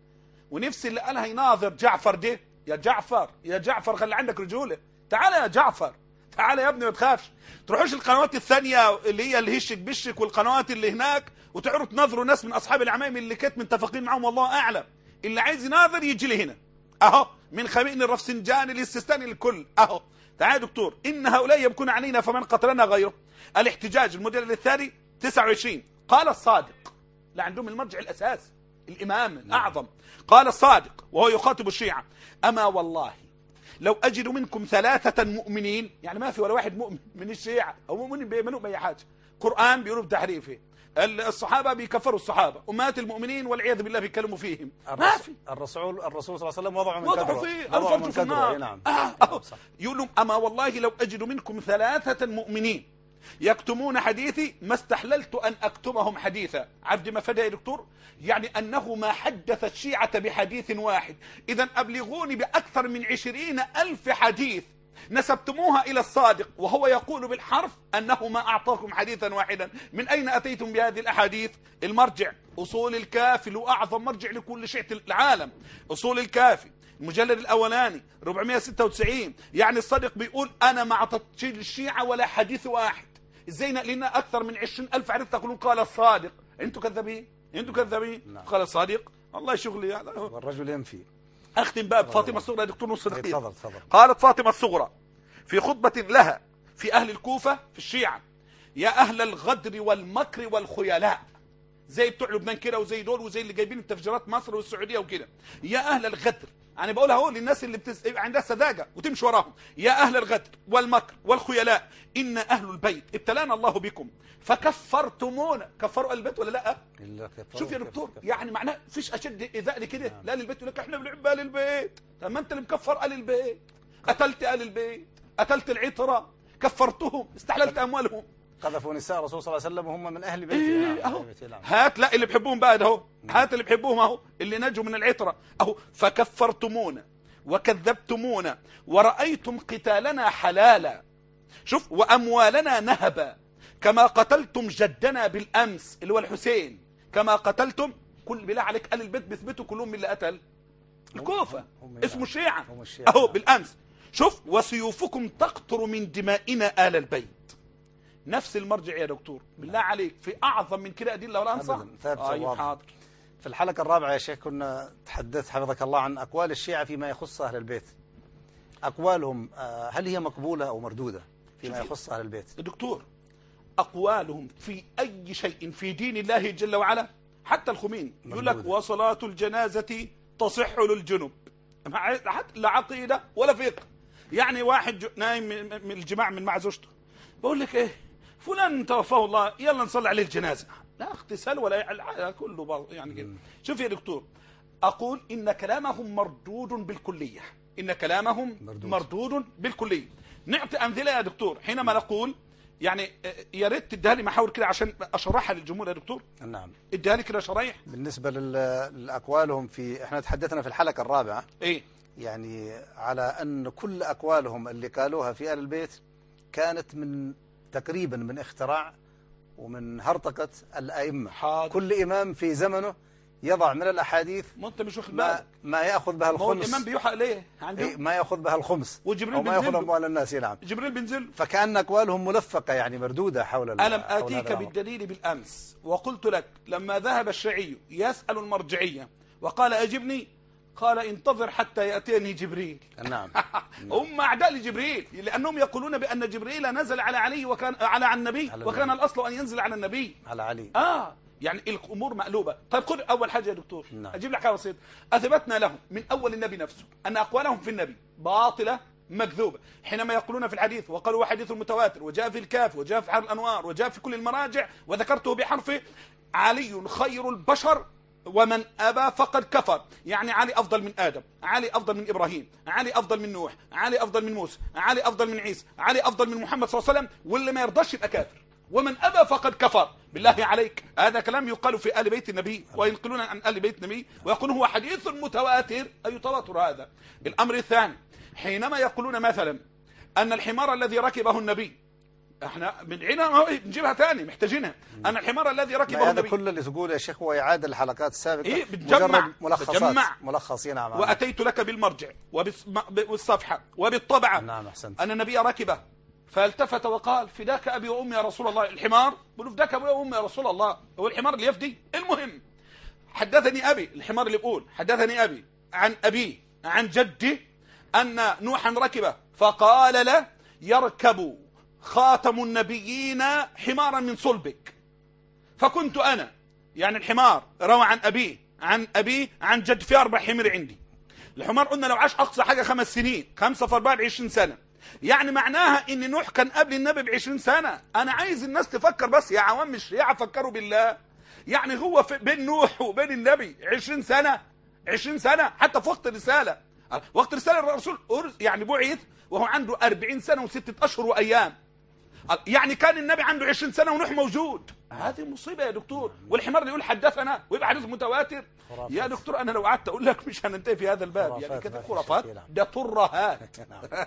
ونفس اللي قالها يناظر جعفر ده. يا جعفر يا جعفر خلي عندك رجولة، تعال يا جعفر، تعال يا ابني ما تخافش. تروحوش القنوات الثانية اللي هي اللي هشك بشك والقنوات اللي هناك وتعرفوا تناظروا ناس من أصحاب العمايم اللي كانت متفقين معهم والله أعلم. اللي عايز يناظر يجي لي هنا أهو، من خميئن الرفسنجاني للسيستاني الكل أهو. تعال يا دكتور، إن هؤلاء يبكون علينا فمن قتلنا غيره. الاحتجاج المجلد الثاني تسعة وعشرين. قال الصادق، لا عندهم المرجع الأساسي الإمام الأعظم، قال الصادق وهو يخاطب الشيعة: أما والله لو أجد منكم ثلاثة مؤمنين، يعني ما في ولا واحد مؤمن من الشيعة أو مؤمن بيؤمنوا بأي حاجة. قرآن بيقولوا بتحريفه، الصحابة بيكفروا الصحابة، أمات المؤمنين والعياذ بالله بيتكلموا فيهم. ما في. الرسول الرسول صلى الله عليه وسلم وضعوا من وضعوا فيه الفرج في النار. نعم. آه. يقول لهم: أما والله لو أجد منكم ثلاثة مؤمنين يكتمون حديثي ما استحللت أن أكتمهم حديثا. عبد ما فدى يا دكتور، يعني أنه ما حدث الشيعة بحديث واحد. إذا أبلغوني بأكثر من عشرين ألف حديث نسبتموها إلى الصادق وهو يقول بالحرف أنه ما أعطاكم حديثا واحدا. من أين أتيتم بهذه الأحاديث؟ المرجع أصول الكافي، له أعظم مرجع لكل شيعة العالم. أصول الكافي المجلد الأولاني أربعمائة وستة وتسعين. يعني الصادق بيقول أنا ما أعطيتش الشيعة ولا حديث واحد. ازاي لنا اكثر من عشرين ألف عرفت تقولون قال الصادق؟ انتوا كذابين، انتوا كذابين. نعم. قال الصادق الله شغلي يعني. والرجل ينفي. اختم باب فاطمه الصغرى يا دكتور نصر دقيقه. تفضل تفضل. قالت فاطمه الصغرى في خطبه لها في اهل الكوفه في الشيعه: يا اهل الغدر والمكر والخيلاء، زي بتوع لبنان كده وزي دول وزي اللي جايبين التفجيرات مصر والسعوديه وكده. يا اهل الغدر، يعني بقولها هو للناس اللي بتس... عندها سذاجه وتمشي وراهم: يا اهل الغدر والمكر والخيلاء ان اهل البيت ابتلانا الله بكم فكفرتمونا. كفروا اهل البيت ولا لا؟ شوف يا دكتور، يعني معناه فيش اشد ايذاء لكده. لا اهل البيت يقول لك احنا بنحب اهل البيت. طب ما انت اللي مكفر اهل البيت، قتلت اهل البيت، قتلت العطره، كفرتهم، استحللت اموالهم، قذفوا نساء الرسول صلى الله عليه وسلم وهم من اهل بيته. إيه اهو. هات لا اللي بيحبوهم بقى اهو، هات اللي بيحبوهم اهو، اللي نجوا من العطره اهو. فكفرتمونا وكذبتمونا ورأيتم قتالنا حلالا، شوف، واموالنا نهبا، كما قتلتم جدنا بالامس اللي هو الحسين، كما قتلتم. كل بالله عليك اهل البيت بيثبتوا كلهم من اللي قتل الكوفه اسمه الشيعه اهو بالامس. شوف، وسيوفكم تقطر من دمائنا آل البيت. نفس المرجع يا دكتور، بالله عليك في اعظم من كده ادله ولا انصح؟ آه حاضر. في الحلقه الرابعه يا شيخ كنا تحدثت حفظك الله عن اقوال الشيعه فيما يخص اهل البيت. اقوالهم هل هي مقبوله او مردوده فيما يخص اهل البيت؟ دكتور، اقوالهم في اي شيء في دين الله جل وعلا، حتى الخميني يقول لك وصلاه الجنازه تصح للجنب، لا عقيده ولا فقه. يعني واحد نايم من الجماع من مع زوجته، بقول لك ايه، فلان توفاه الله، يلا نصلي عليه الجنازه، لا اغتسال ولا كله يعني كده. شوف يا دكتور، اقول ان كلامهم مردود بالكليه، ان كلامهم مردود, مردود بالكليه. نعطي امثله يا دكتور حينما نقول، يعني يا ريت تديها لي محاور كده عشان اشرحها للجمهور يا دكتور. نعم، اديها لي كده شرايح. بالنسبه لاقوالهم في، احنا تحدثنا في الحلقه الرابعه ايه، يعني على ان كل اقوالهم اللي قالوها في اهل البيت كانت من تقريبا من اختراع ومن هرطقة الأئمة. حاضر. كل إمام في زمنه يضع من الأحاديث ما أنت مش واخد ما, بالك ما يأخذ بها الخمس. الإمام بيوحى ليه إيه ما يأخذ بها الخمس وجبريل وما يأخذ أموال الناس. يلعب جبريل بينزل، فكأن أقوالهم ملفقة يعني مردودة حول. ألم آتيك بالدليل بالأمس وقلت لك لما ذهب الشيعي يسأل المرجعية وقال أجبني، قال انتظر حتى يأتيني جبريل. نعم. هم أعداء لجبريل لأنهم يقولون بأن جبريل نزل على علي وكان على النبي، وكان الأصل أن ينزل على النبي على علي. آه يعني الأمور مقلوبة. طيب خذ أول حاجة يا دكتور، نعم. أجيب لك حاجة بسيطة. أثبتنا لهم من أول النبي نفسه أن أقوالهم في النبي باطلة مكذوبة، حينما يقولون في الحديث وقالوا حديث متواتر وجاء في الكاف وجاء في حر الأنوار وجاء في كل المراجع وذكرته بحرفه: علي خير البشر ومن أبى فقد كفر. يعني علي أفضل من آدم، علي أفضل من إبراهيم، علي أفضل من نوح، علي أفضل من موسى، علي أفضل من عيسى، علي أفضل من محمد صلى الله عليه وسلم، واللي ما يرضاش يبقى كافر. ومن أبى فقد كفر. بالله عليك، هذا كلام يقال في آل بيت النبي وينقلون عن آل بيت النبي ويقولون هو حديث متواتر. أي تواتر هذا؟ الأمر الثاني، حينما يقولون مثلا أن الحمار الذي ركبه النبي، احنا بنعينها نجيبها ثاني محتاجينها، أن الحمار الذي ركبه النبي، هذا كل اللي تقول يا شيخ هو إعادة الحلقات السابقة. إيه بتجمع ملخصات بتجمع ملخصين عمام. وأتيت لك بالمرجع وبالصفحة وبالطبعة. نعم أحسنت. أن النبي ركبه فالتفت وقال: فداك أبي وأمي يا رسول الله. الحمار بيقولوا فداك أبي وأمي يا رسول الله، هو الحمار اللي يفدي؟ المهم، حدثني أبي، الحمار اللي بيقول حدثني أبي عن أبي عن جدي أن نوحا ركبه فقال له: يركب خاتم النبيين حمارا من صلبك. فكنت أنا، يعني الحمار روى عن أبي عن أبي عن جد، في أربع حمير عندي. الحمار قلنا لو عاش أقصى حاجة خمس سنين، خمسة في أربعة بعشرين سنة، يعني معناها إن نوح كان قبل النبي بعشرين سنة. أنا عايز الناس تفكر بس يا عوام الشيعة، فكروا بالله. يعني هو في بين نوح وبين النبي عشرين سنة، عشرين سنة حتى في وقت الرسالة. وقت الرسالة الرسول يعني بعث وهو عنده أربعين سنة وستة أشهر وأيام، يعني كان النبي عنده عشرين سنة ونوح موجود. هذه مصيبة يا دكتور. والحمار اللي يقول حدثنا ويبقى حديث متواتر. خرافات. يا دكتور أنا لو قعدت أقول لك مش هننتهي في هذا الباب. يعني كده خرافات، ده ترهات.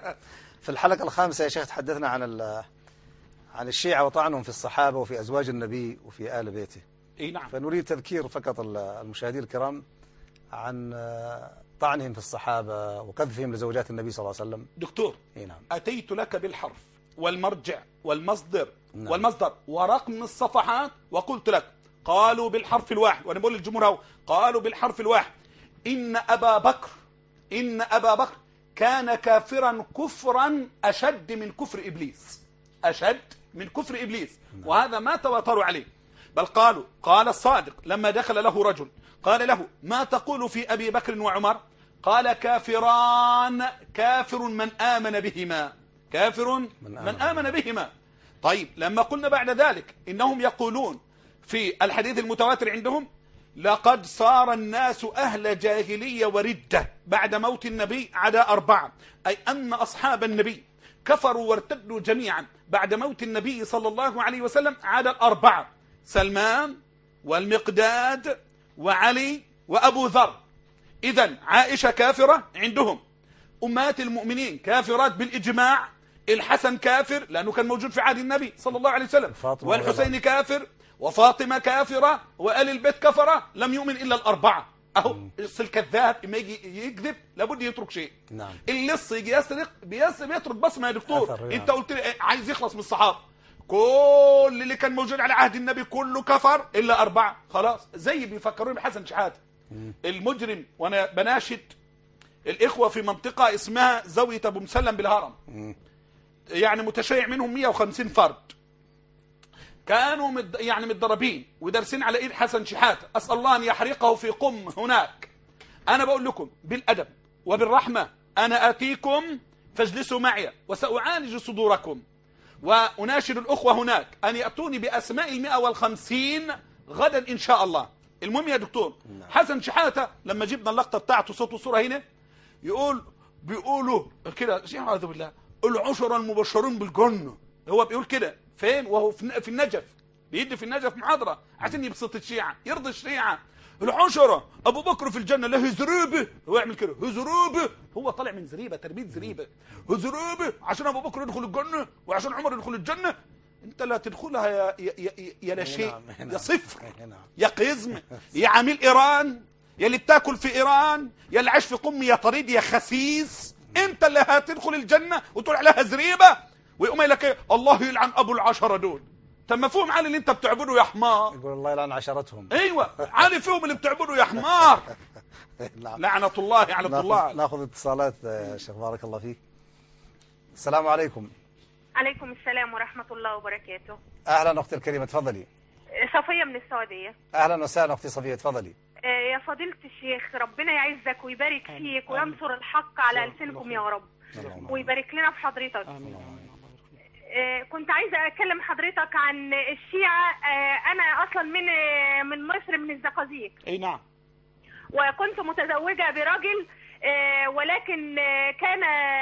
في الحلقة الخامسة يا شيخ تحدثنا عن عن الشيعة وطعنهم في الصحابة وفي أزواج النبي وفي آل بيته. اي نعم. فنريد تذكير فقط المشاهدين الكرام عن طعنهم في الصحابة وقذفهم لزوجات النبي صلى الله عليه وسلم. دكتور، اي نعم. أتيت لك بالحرف والمرجع والمصدر نعم. والمصدر ورقم الصفحات، وقلت لك قالوا بالحرف الواحد، وأنا بقول للجمهور اهو قالوا بالحرف الواحد: إن أبا بكر إن أبا بكر كان كافرا كفرا أشد من كفر إبليس، أشد من كفر إبليس. نعم. وهذا ما تواتروا عليه، بل قالوا قال الصادق لما دخل له رجل قال له: ما تقول في أبي بكر وعمر؟ قال: كافران، كافر من آمن بهما، كافر من, من آمن بهما. طيب لما قلنا بعد ذلك إنهم يقولون في الحديث المتواتر عندهم: لقد صار الناس أهل جاهلية وردة بعد موت النبي عدا أربعة، أي أن أصحاب النبي كفروا وارتدوا جميعا بعد موت النبي صلى الله عليه وسلم عدا الأربعة: سلمان والمقداد وعلي وأبو ذر. إذن عائشة كافرة عندهم، أمهات المؤمنين كافرات بالإجماع، الحسن كافر لأنه كان موجود في عهد النبي صلى الله عليه وسلم، والحسين كافر، وفاطمة كافرة، وآل البيت كفرة، لم يؤمن إلا الأربعة. أهو الكذاب لما يجي يكذب لابد يترك شيء. نعم. اللص يجي يسرق بيترك بصمة يا دكتور. أثر. أنت قلت لي عايز يخلص من الصحابة، كل اللي كان موجود على عهد النبي كله كفر إلا أربعة. خلاص زي بيفكرون بحسن شحاتة المجرم. وأنا بناشد الإخوة في منطقة اسمها زاوية أبو مسلم بالهرم، يعني متشيع منهم مئة وخمسين فرد، كانوا مد يعني متدربين ودارسين على ايد حسن شحاتة، اسال الله ان يحرقه في قم هناك. انا بقول لكم بالادب وبالرحمه: انا اتيكم فاجلسوا معي وساعالج صدوركم. واناشد الاخوه هناك ان ياتوني باسماء المئة والخمسين غدا ان شاء الله. المهم يا دكتور، حسن شحاتة لما جبنا اللقطه بتاعته صوت وصوره هنا يقول بيقولوا كده اعوذ بالله العشرة المبشرون بالجنه. هو بيقول كده فين؟ وهو في النجف، بيدي في النجف محاضره عشان يبسط الشيعه، يرضي الشيعه. العشرة ابو بكر في الجنه له زريبه، هو يعمل كده زريبه، هو طالع من زريبه، تربيه زريبه، زريبه عشان ابو بكر يدخل الجنه وعشان عمر يدخل الجنه. انت لا تدخلها يا يا يا, يا لا شيء، يا صفر، يا قزم، يا عميل ايران، يا اللي بتاكل في ايران، يا اللي عايش في قم يا طريد يا خسيس. انت اللي هتدخل الجنه وتقول عليها زريبه ويقوم يقول لك ايه؟ الله يلعن ابو العشره دول. طب مفهوم علي اللي انت بتعبده يا حمار؟ يقول الله يلعن عشرتهم. ايوه علي فيهم اللي بتعبده يا حمار. لعنه الله على الله. ناخذ اتصالات يا شيخ بارك الله فيك. السلام عليكم. عليكم السلام ورحمه الله وبركاته. اهلا اختي الكريمه تفضلي. صفية من السعودية. أهلا وسهلا أختي صفية، تفضلي. يا فضيلة الشيخ، ربنا يعزك ويبارك فيك وينصر الحق على ألسنكم يا رب، ويبارك لنا في حضرتك. كنت عايزة أكلم حضرتك عن الشيعة. أنا أصلا من من مصر، من الزقازيق. أي نعم. وكنت متزوجة برجل، ولكن كان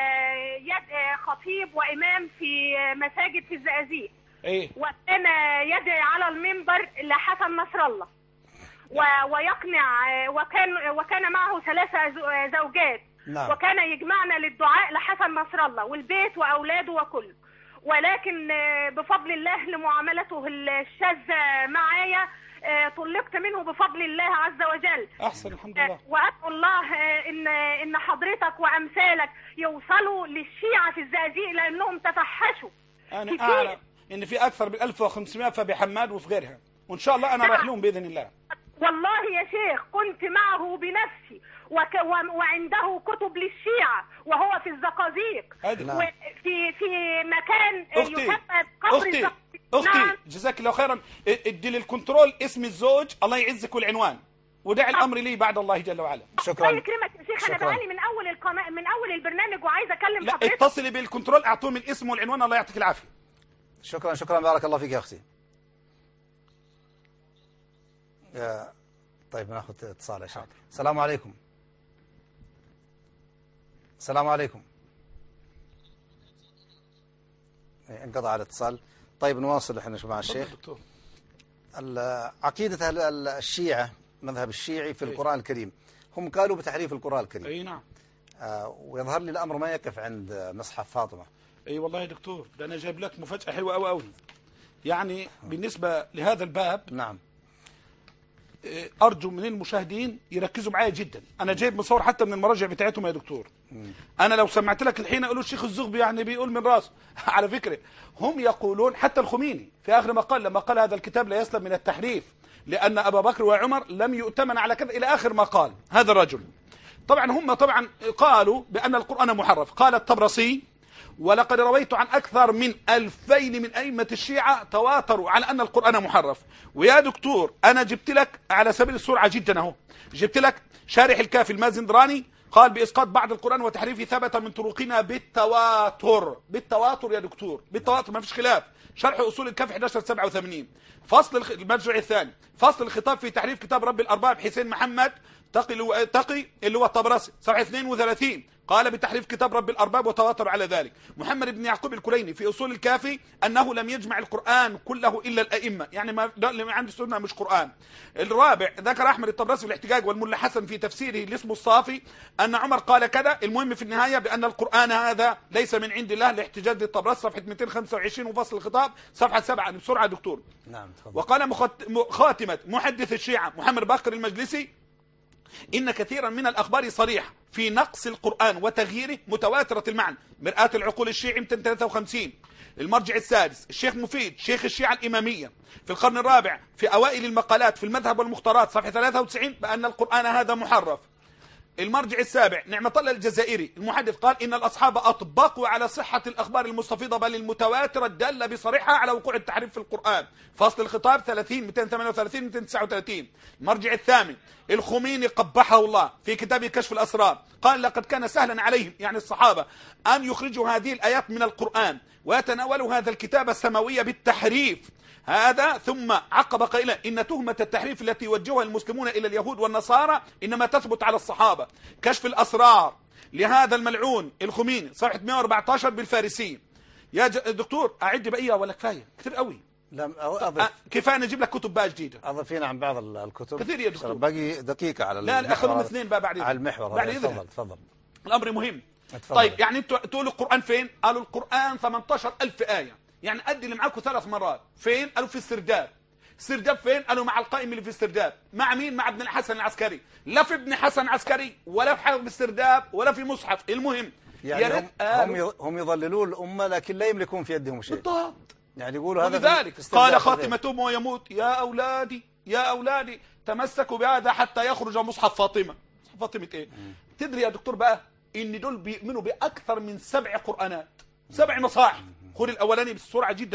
خطيب وإمام في مساجد في الزقازيق. إيه؟ وكان يدعي على المنبر لحسن نصر الله، ويقنع، وكان وكان معه ثلاثة زوجات. نعم. وكان يجمعنا للدعاء لحسن نصر الله والبيت وأولاده وكله، ولكن بفضل الله لمعاملته الشاذة معايا طلقت منه بفضل الله عز وجل. أحسن، الحمد لله. وأسأل الله إن إن حضرتك وأمثالك يوصلوا للشيعة في الزقازيق، لأنهم تفحشوا. أنا أعلم إن في أكثر من ألف وخمسمائة فبي حماد وفي غيرها، وإن شاء الله أنا رايح لهم بإذن الله. والله يا شيخ كنت معه بنفسي، وك وعنده كتب للشيعة وهو في الزقازيق، في في مكان يسمى قبر أختي أختي نعم. جزاك الله خيرا. ادي للكنترول اسم الزوج، الله يعزك والعنوان، ودع الأمر لي بعد الله جل وعلا. شكرا. الله يكرمك يا شيخ، أنا بقالي من أول القناة من أول البرنامج وعايزة أكلم حضرتك. لا، اتصلي بالكنترول، أعطوهم الاسم والعنوان، الله يعطيك العافية. شكرا شكرا، بارك الله فيك يا أختي. يا طيب ناخذ اتصال يا شيخ. السلام عليكم. السلام عليكم. انقطع الاتصال. طيب نواصل احنا مع الشيخ. عقيدة الشيعة، مذهب الشيعي في القرآن الكريم، هم قالوا بتحريف القرآن الكريم. اي نعم. آه ويظهر لي الأمر ما يقف عند مصحف فاطمة. اي والله يا دكتور، ده أنا جايب لك مفاجأة حلوة أوي أوي. يعني بالنسبة لهذا الباب، نعم، أرجو من المشاهدين يركزوا معايا جدا. أنا جايب مصور حتى من المراجع بتاعتهم يا دكتور. أنا لو سمعت لك الحين أقولوا الشيخ الزغبي يعني بيقول من راسه. على فكرة هم يقولون، حتى الخميني في آخر ما قال لما قال هذا الكتاب لا يسلم من التحريف لأن أبا بكر وعمر لم يؤتمن على كذا إلى آخر ما قال هذا الرجل. طبعا هم طبعا قالوا بأن القرآن محرف. قال الطبرسي: ولقد رويت عن أكثر من ألفين من أئمة الشيعة تواتروا على أن القرآن محرف. ويا دكتور أنا جبت لك على سبيل السرعة جدا أهو، جبت لك شارح الكافي المازندراني قال بإسقاط بعض القرآن وتحريفه ثبت من طرقنا بالتواتر. بالتواتر يا دكتور، بالتواتر ما فيش خلاف. شرح أصول الكافي أحد عشر سبعة وثمانين. فصل المرجع الثاني، فصل الخطاب في تحريف كتاب رب الأرباب حسين محمد تقي تقي اللي هو الطبرسي صفحة اثنين وثلاثين، قال بتحريف كتاب رب الأرباب وتواتر على ذلك. محمد بن يعقوب الكليني في أصول الكافي أنه لم يجمع القرآن كله إلا الأئمة، يعني ما اللي عند السنة مش قرآن. الرابع ذكر أحمد الطبرسي في الاحتجاج والملا حسن في تفسيره لاسمه الصافي أن عمر قال كذا. المهم في النهاية بأن القرآن هذا ليس من عند الله، لاحتجاج للطبرسي صفحة مئتين وخمسة وعشرين وفصل الخطاب صفحة سبعة. بسرعة دكتور. نعم. وقال خاتمة محدث الشيعة محمد باقر المجلسي: إن كثيرا من الأخبار صريحة في نقص القرآن وتغييره متواترة المعنى. مرآة العقول الشيعي مئتين وثلاثة وخمسين. المرجع السادس الشيخ مفيد شيخ الشيعة الإمامية في القرن الرابع في أوائل المقالات في المذهب والمختارات صفحة ثلاثة وتسعين بأن القرآن هذا محرف. المرجع السابع نعمة الله الجزائري المحدث قال إن الأصحاب أطبقوا على صحة الأخبار المستفيضة بل المتواترة الدالة بصريحة على وقوع التحريف في القرآن. فصل الخطاب ثلاثين مئتين وثمانية وثلاثين مئتين وتسعة وثلاثين. المرجع الثامن الخميني قبحه الله في كتابه كشف الأسرار قال لقد كان سهلا عليهم يعني الصحابة أن يخرجوا هذه الآيات من القرآن ويتناولوا هذا الكتاب السماوي بالتحريف هذا. ثم عقب قائلا إن تهمة التحريف التي يوجهها المسلمون إلى اليهود والنصارى إنما تثبت على الصحابة. كشف الأسرار لهذا الملعون الخميني صفحة مئة وأربعة عشر بالفارسية. يا دكتور أعد بقية ولا كفاية؟ كثير قوي. لم أضف. كفاية نجيب لك كتب بقى جديدة. أضفينا عن بعض الكتب كثير يا دكتور. باقي دقيقة على لا لا أخذهم اثنين بقى بعد على المحور. بعد تفضل تفضل. الأمر مهم. اتفضل. طيب يعني أنتوا تقولوا القرآن فين؟ قالوا القرآن ثمانية عشر ألف آية، يعني قد اللي معاكم ثلاث مرات. فين؟ قالوا في السرداب. السرداب فين؟ قالوا مع القائم اللي في السرداب. مع مين؟ مع ابن الحسن العسكري. لا في ابن حسن عسكري ولا في حرب السرداب ولا في مصحف. المهم يعني هم, هم هم يضللون الأمة لكن لا يملكون في يدهم شيء. بالضبط. يعني يقولوا هذا. لذلك قال خاتمتهم ويموت يا أولادي يا أولادي تمسكوا بهذا حتى يخرج مصحف فاطمة. مصحف فاطمة إيه؟ مم. تدري يا دكتور بقى إن دول بيؤمنوا بأكثر من سبع قرآنات، سبع مصاحف. خذ الأولاني بسرعة جدا اهو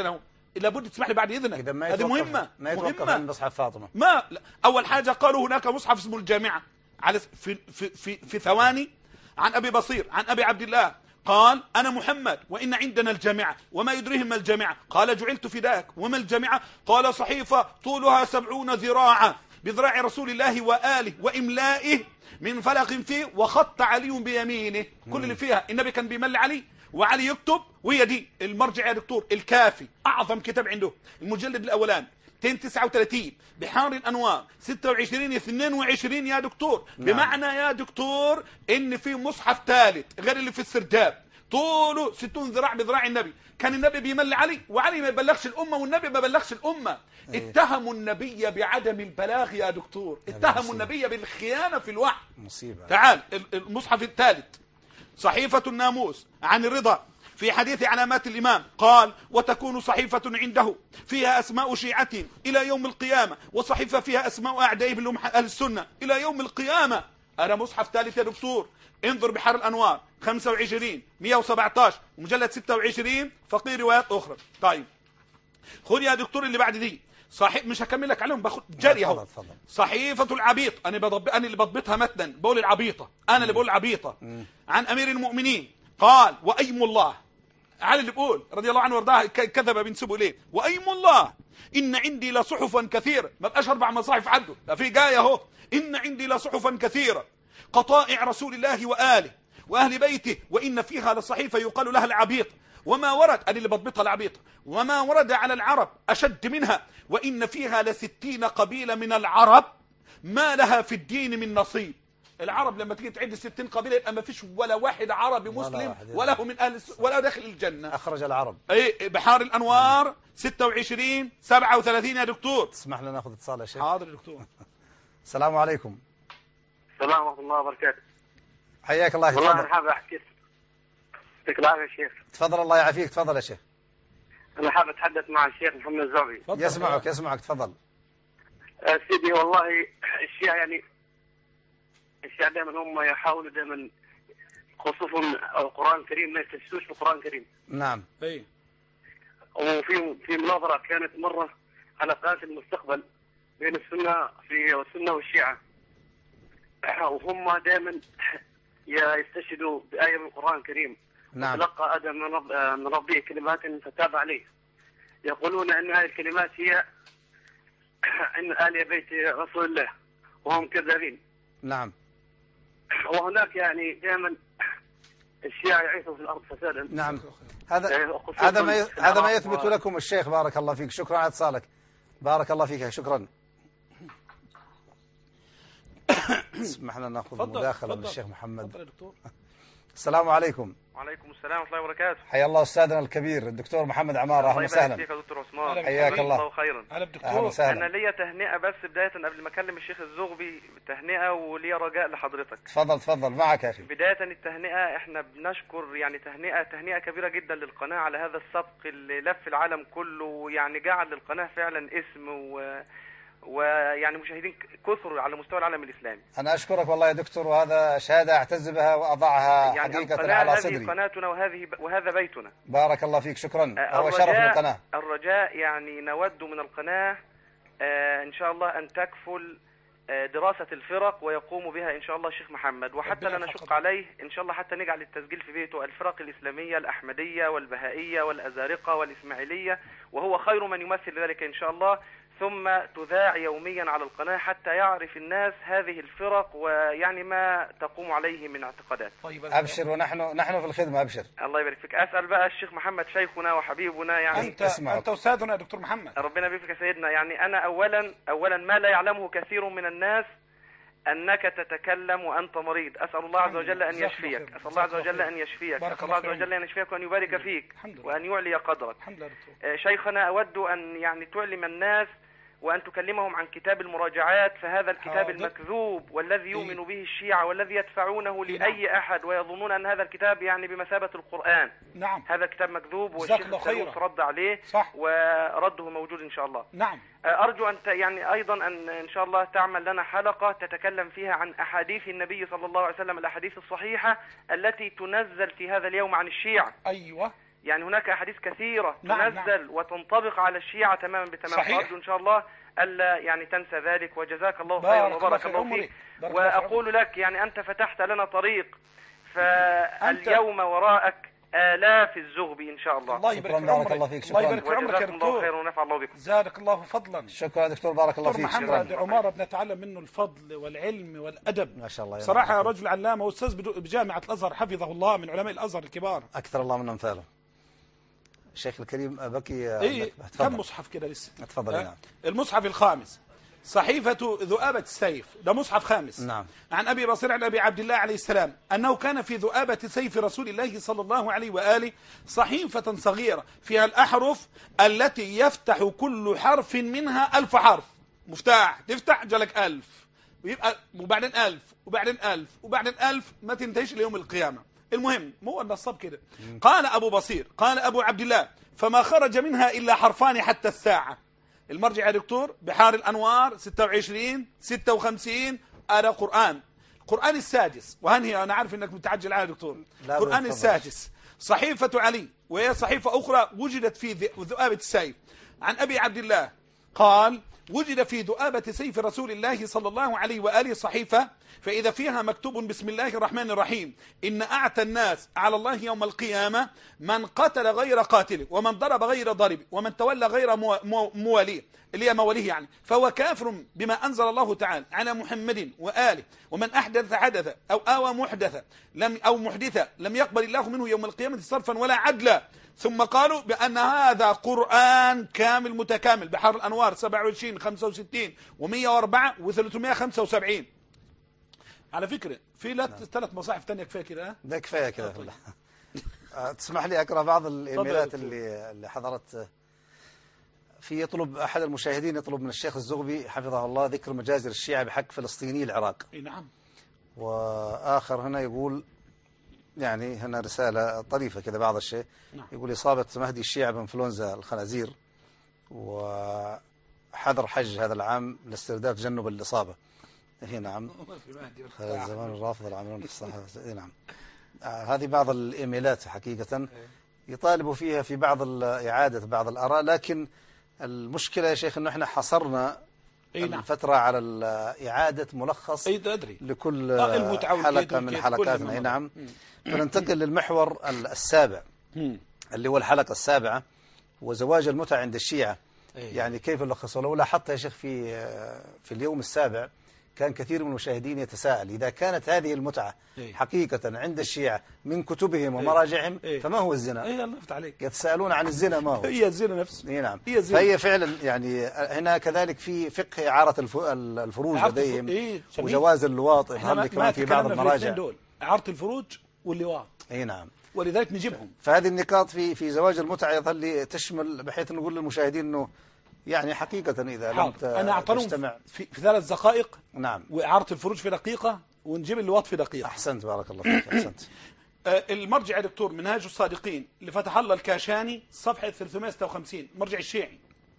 لابد تسمح لي بعد اذنك، هذه مهمه ما يتوقف عن مصحف فاطمه. ما لا. اول حاجه قالوا هناك مصحف اسمه الجامعه على في في في, في ثواني عن ابي بصير عن ابي عبد الله قال انا محمد وان عندنا الجامعه وما يدريهم ما الجامعه، قال جعلت فداك وما الجامعه، قال صحيفه طولها سبعون ذراعا بذراع رسول الله واله واملائه من فلق فيه وخط علي بيمينه. كل اللي فيها النبي كان بيملي علي وعلي يكتب، وهي دي المرجع يا دكتور الكافي، اعظم كتاب عنده، المجلد الاولاني مئتين وتسعة وثلاثين، بحار الانوار ستة وعشرين اثنين وعشرين يا دكتور. نعم. بمعنى يا دكتور ان في مصحف ثالث غير اللي في السرداب طوله ستون ذراع بذراع النبي، كان النبي بيملي علي وعلي ما يبلغش الامه والنبي ما بلغش الامه. ايه. اتهموا النبي بعدم البلاغ يا دكتور، اتهموا النبي بالخيانه في الوحي. مصيبه. تعال المصحف الثالث صحيفه الناموس عن الرضا في حديث علامات الإمام قال وتكون صحيفة عنده فيها أسماء شيعة إلى يوم القيامة وصحيفة فيها أسماء أعدائه من أهل السنة إلى يوم القيامة. أنا مصحف ثالث يا دكتور، انظر بحر الأنوار خمسة وعشرين مئة وسبعة عشر مجلد ستة وعشرين فقيه روايات أخرى. طيب خذ يا دكتور اللي بعد دي صحيح، مش هكمل لك عليهم باخد جري اهو. صحيفة العبيط انا بضب... انا اللي بضبطها متنا، بقول العبيطة، انا اللي بقول العبيطة. عن امير المؤمنين قال وايم الله، علي اللي بيقول رضي الله عنه وارضاه كذب بنسبه اليه، وايم الله ان عندي لصحفا كثيرة، ما بقاش اربع مصاحف عنده، لا في جايه اهو، ان عندي لصحفا كثيرة قطائع رسول الله واله واهل بيته وان فيها لصحيفة يقال لها العبيط وما ورد، أنا اللي بضبطها العبيط، وما ورد على العرب أشد منها وإن فيها لستين قبيلة من العرب ما لها في الدين من نصيب. العرب لما تيجي تعد ستين قبيلة يبقى ما فيش ولا واحد عربي مسلم ولا هو من أهل ولا داخل الجنة. أخرج العرب. إيه بحار الأنوار ستة وعشرين سبعة وثلاثين يا دكتور. تسمح لنا ناخذ اتصال يا شيخ؟ حاضر يا دكتور. السلام عليكم. السلام ورحمة الله وبركاته. حياك الله. والله أنا حابب أحكي. يعطيك العافية يا شيخ. تفضل الله يعافيك، تفضل يا شيخ. أنا حابب أتحدث مع الشيخ محمد الزغبي. يسمعك يسمعك تفضل. أه سيدي والله الشيعة يعني الشيعة دائما هم يحاولوا دائما خصوصا القرآن الكريم ما يفتشوش بالقرآن الكريم. نعم. أي. وفي في مناظرة كانت مرة على قناة المستقبل بين السنة في السنة والشيعة، وهم دائما يستشهدوا بآية من القرآن الكريم. نعم. تلقى آدم من, رب من ربه كلمات فتاب عليه، يقولون أن هذه الكلمات هي عن آل بيت رسول الله وهم كذابين. نعم. وهناك يعني دائما الشيعة يعيثوا في الأرض فسادا. نعم. هذا هذا ما هذا ما يثبت لكم الشيخ. بارك الله فيك، شكرا على اتصالك. بارك الله فيك، شكرا. اسمح لنا ناخذ مداخله من الشيخ محمد. السلام عليكم. وعليكم السلام ورحمه الله وبركاته. حيا الله استاذنا الكبير الدكتور محمد عمار، اهلا وسهلا. الله يبارك فيك يا دكتور عثمان. حياك الله. الله خيرا. اهلا دكتور. انا ليا تهنئه بس بدايه قبل ما اكلم الشيخ الزغبي، تهنئه وليا رجاء لحضرتك. تفضل تفضل معك يا اخي. بدايه التهنئه احنا بنشكر يعني تهنئه تهنئه كبيره جدا للقناه على هذا السبق اللي لف العالم كله، يعني جعل للقناه فعلا اسم و ويعني مشاهدين كثر على مستوى العالم الإسلامي. أنا أشكرك والله يا دكتور، وهذا شهادة أعتز بها وأضعها يعني حقيقة على صدري. هذه قناتنا وهذه وهذا بيتنا. بارك الله فيك، شكرا. هو شرف للقناة. الرجاء يعني نود من القناة آه إن شاء الله أن تكفل آه دراسة الفرق ويقوم بها إن شاء الله الشيخ محمد، وحتى لا نشق عليه إن شاء الله حتى نجعل التسجيل في بيته الفرق الإسلامية الأحمدية والبهائية والأزارقة والإسماعيلية، وهو خير من يمثل ذلك إن شاء الله، ثم تذاع يوميا على القناة حتى يعرف الناس هذه الفرق ويعني ما تقوم عليه من اعتقادات. طيب أبشر، ونحن نحن في الخدمة. أبشر. الله يبارك فيك. أسأل بقى الشيخ محمد شيخنا وحبيبنا يعني أنت اسمع. أنت أستاذنا يا دكتور محمد. ربنا يبارك فيك يا سيدنا. يعني أنا أولا أولا ما لا يعلمه كثير من الناس أنك تتكلم وأنت مريض. أسأل الله عز وجل أن يشفيك. أسأل الله عز وجل أن يشفيك. أسأل الله عز وجل أن يشفيك وأن يبارك فيك وأن يعلي قدرك. شيخنا أود أن يعني تعلم الناس وأن تكلمهم عن كتاب المراجعات، فهذا الكتاب المكذوب والذي يؤمن به الشيعة والذي يدفعونه لأي أحد ويظنون أن هذا الكتاب يعني بمثابة القرآن. نعم. هذا الكتاب مكذوب والشيخ السلوس رد عليه. صح. ورده موجود إن شاء الله. نعم. أرجو أن يعني أيضا أن إن شاء الله تعمل لنا حلقة تتكلم فيها عن أحاديث النبي صلى الله عليه وسلم، الأحاديث الصحيحة التي تنزل في هذا اليوم عن الشيعة. أيوة. يعني هناك أحاديث كثيرة نعم تنزل نعم. وتنطبق على الشيعة تماما بتمام. فأرجو إن شاء الله ألا يعني تنسى ذلك، وجزاك الله خيرا وبارك الله فيك. وأقول لك يعني أنت فتحت لنا طريق، فاليوم وراءك آلاف الزغبي إن شاء الله. الله يبارك بارك الله فيك. الله يبارك في عمرك يا دكتور. الله خير ونفع الله بكم. زادك الله فضلا. شكرا دكتور، بارك الله فيك. دكتور محمد عمارة بنتعلم منه الفضل والعلم والأدب ما شاء الله. صراحة رجل علامة وأستاذ بجامعة الأزهر حفظه الله، من علماء الأزهر الكبار. أكثر الله من أمثاله. الشيخ الكريم بكي. إيه كم مصحف كده لسه؟ تفضل. نعم. المصحف الخامس صحيفة ذؤابة السيف، ده مصحف خامس. نعم. عن أبي بصير عن أبي عبد الله عليه السلام أنه كان في ذؤابة سيف رسول الله صلى الله عليه وآله صحيفة صغيرة فيها الأحرف التي يفتح كل حرف منها ألف حرف. مفتاح تفتح جالك ألف، ويبقى وبعدين ألف وبعدين ألف وبعدين ألف، ما تنتهيش ليوم القيامة. المهم مو النصاب كده. قال أبو بصير قال أبو عبد الله فما خرج منها إلا حرفان حتى الساعة. المرجع يا دكتور بحار الأنوار ستة وعشرين ستة وخمسين آل قرآن. القرآن السادس، وهنهي أنا عارف أنك متعجل على دكتور. القرآن السادس صحيفة علي، وهي صحيفة أخرى وجدت في ذؤابة السيف. عن أبي عبد الله قال وجد في ذؤابة سيف رسول الله صلى الله عليه وآله صحيفة فإذا فيها مكتوب بسم الله الرحمن الرحيم إن أعتى الناس على الله يوم القيامة من قتل غير قاتله ومن ضرب غير ضربه ومن تولى غير مواليه، اللي هي مواليه يعني، فهو كافر بما أنزل الله تعالى على محمد وآله، ومن أحدث حدث أو آوى محدثا لم أو محدثا لم يقبل الله منه يوم القيامة صرفا ولا عدلا. ثم قالوا بأن هذا قرآن كامل متكامل. بحر الأنوار سبعة وعشرين خمسة وستين ومئة وأربعة وثلاثمئة وخمسة وسبعين. على فكرة في ثلاث مصاحف تانية كفاية كده. ده كفاية كده. تسمح لي أقرأ بعض الإيميلات اللي اللي حضرت. في يطلب أحد المشاهدين يطلب من الشيخ الزغبي حفظه الله ذكر مجازر الشيعة بحق فلسطيني العراق. اي نعم. وآخر هنا يقول يعني هنا رسالة طريفة كذا بعض الشيء. نعم. يقول إصابة مهدي الشيعة بإنفلونزا الخنازير وحظر حج هذا العام لاسترداد تجنب الإصابة. هي نعم. زمان الرافضة العاملون في الصحة. نعم. آه هذه بعض الإيميلات حقيقة يطالبوا فيها في بعض إعادة بعض الآراء، لكن المشكلة يا شيخ أنه إحنا حصرنا نعم. الفترة على إعادة ملخص لكل آه حلقة من حلقاتنا. نعم. فننتقل للمحور السابع اللي هو الحلقة السابعة وزواج المتعة عند الشيعة. يعني كيف نلخصه؟ لو لاحظت يا شيخ في في اليوم السابع كان كثير من المشاهدين يتساءل إذا كانت هذه المتعة حقيقة عند الشيعة من كتبهم ومراجعهم فما هو الزنا؟ إيه الله يفتح عليك. يتساءلون عن الزنا ما هو؟ هي الزنا نفسه. إيه نعم. هي فهي فعلا يعني هنا كذلك في فقه إعارة الفروج لديهم إيه وجواز اللواط هم كمان في بعض المراجع. دول إعارة الفروج واللواط. إيه نعم. ولذلك نجيبهم. فهذه النقاط في في زواج المتعة يظل تشمل بحيث نقول للمشاهدين إنه يعني حقيقة إذا لم أنا أعطيهم في, في ثلاث دقائق. نعم. وإعارة الفروج في دقيقة ونجيب اللواط في دقيقة. أحسنت بارك الله فيك. أحسنت. المرجع يا دكتور منهاج الصادقين لفتح الله الكاشاني صفحة ثلاثمئة وستة وخمسين مرجع الشيعي.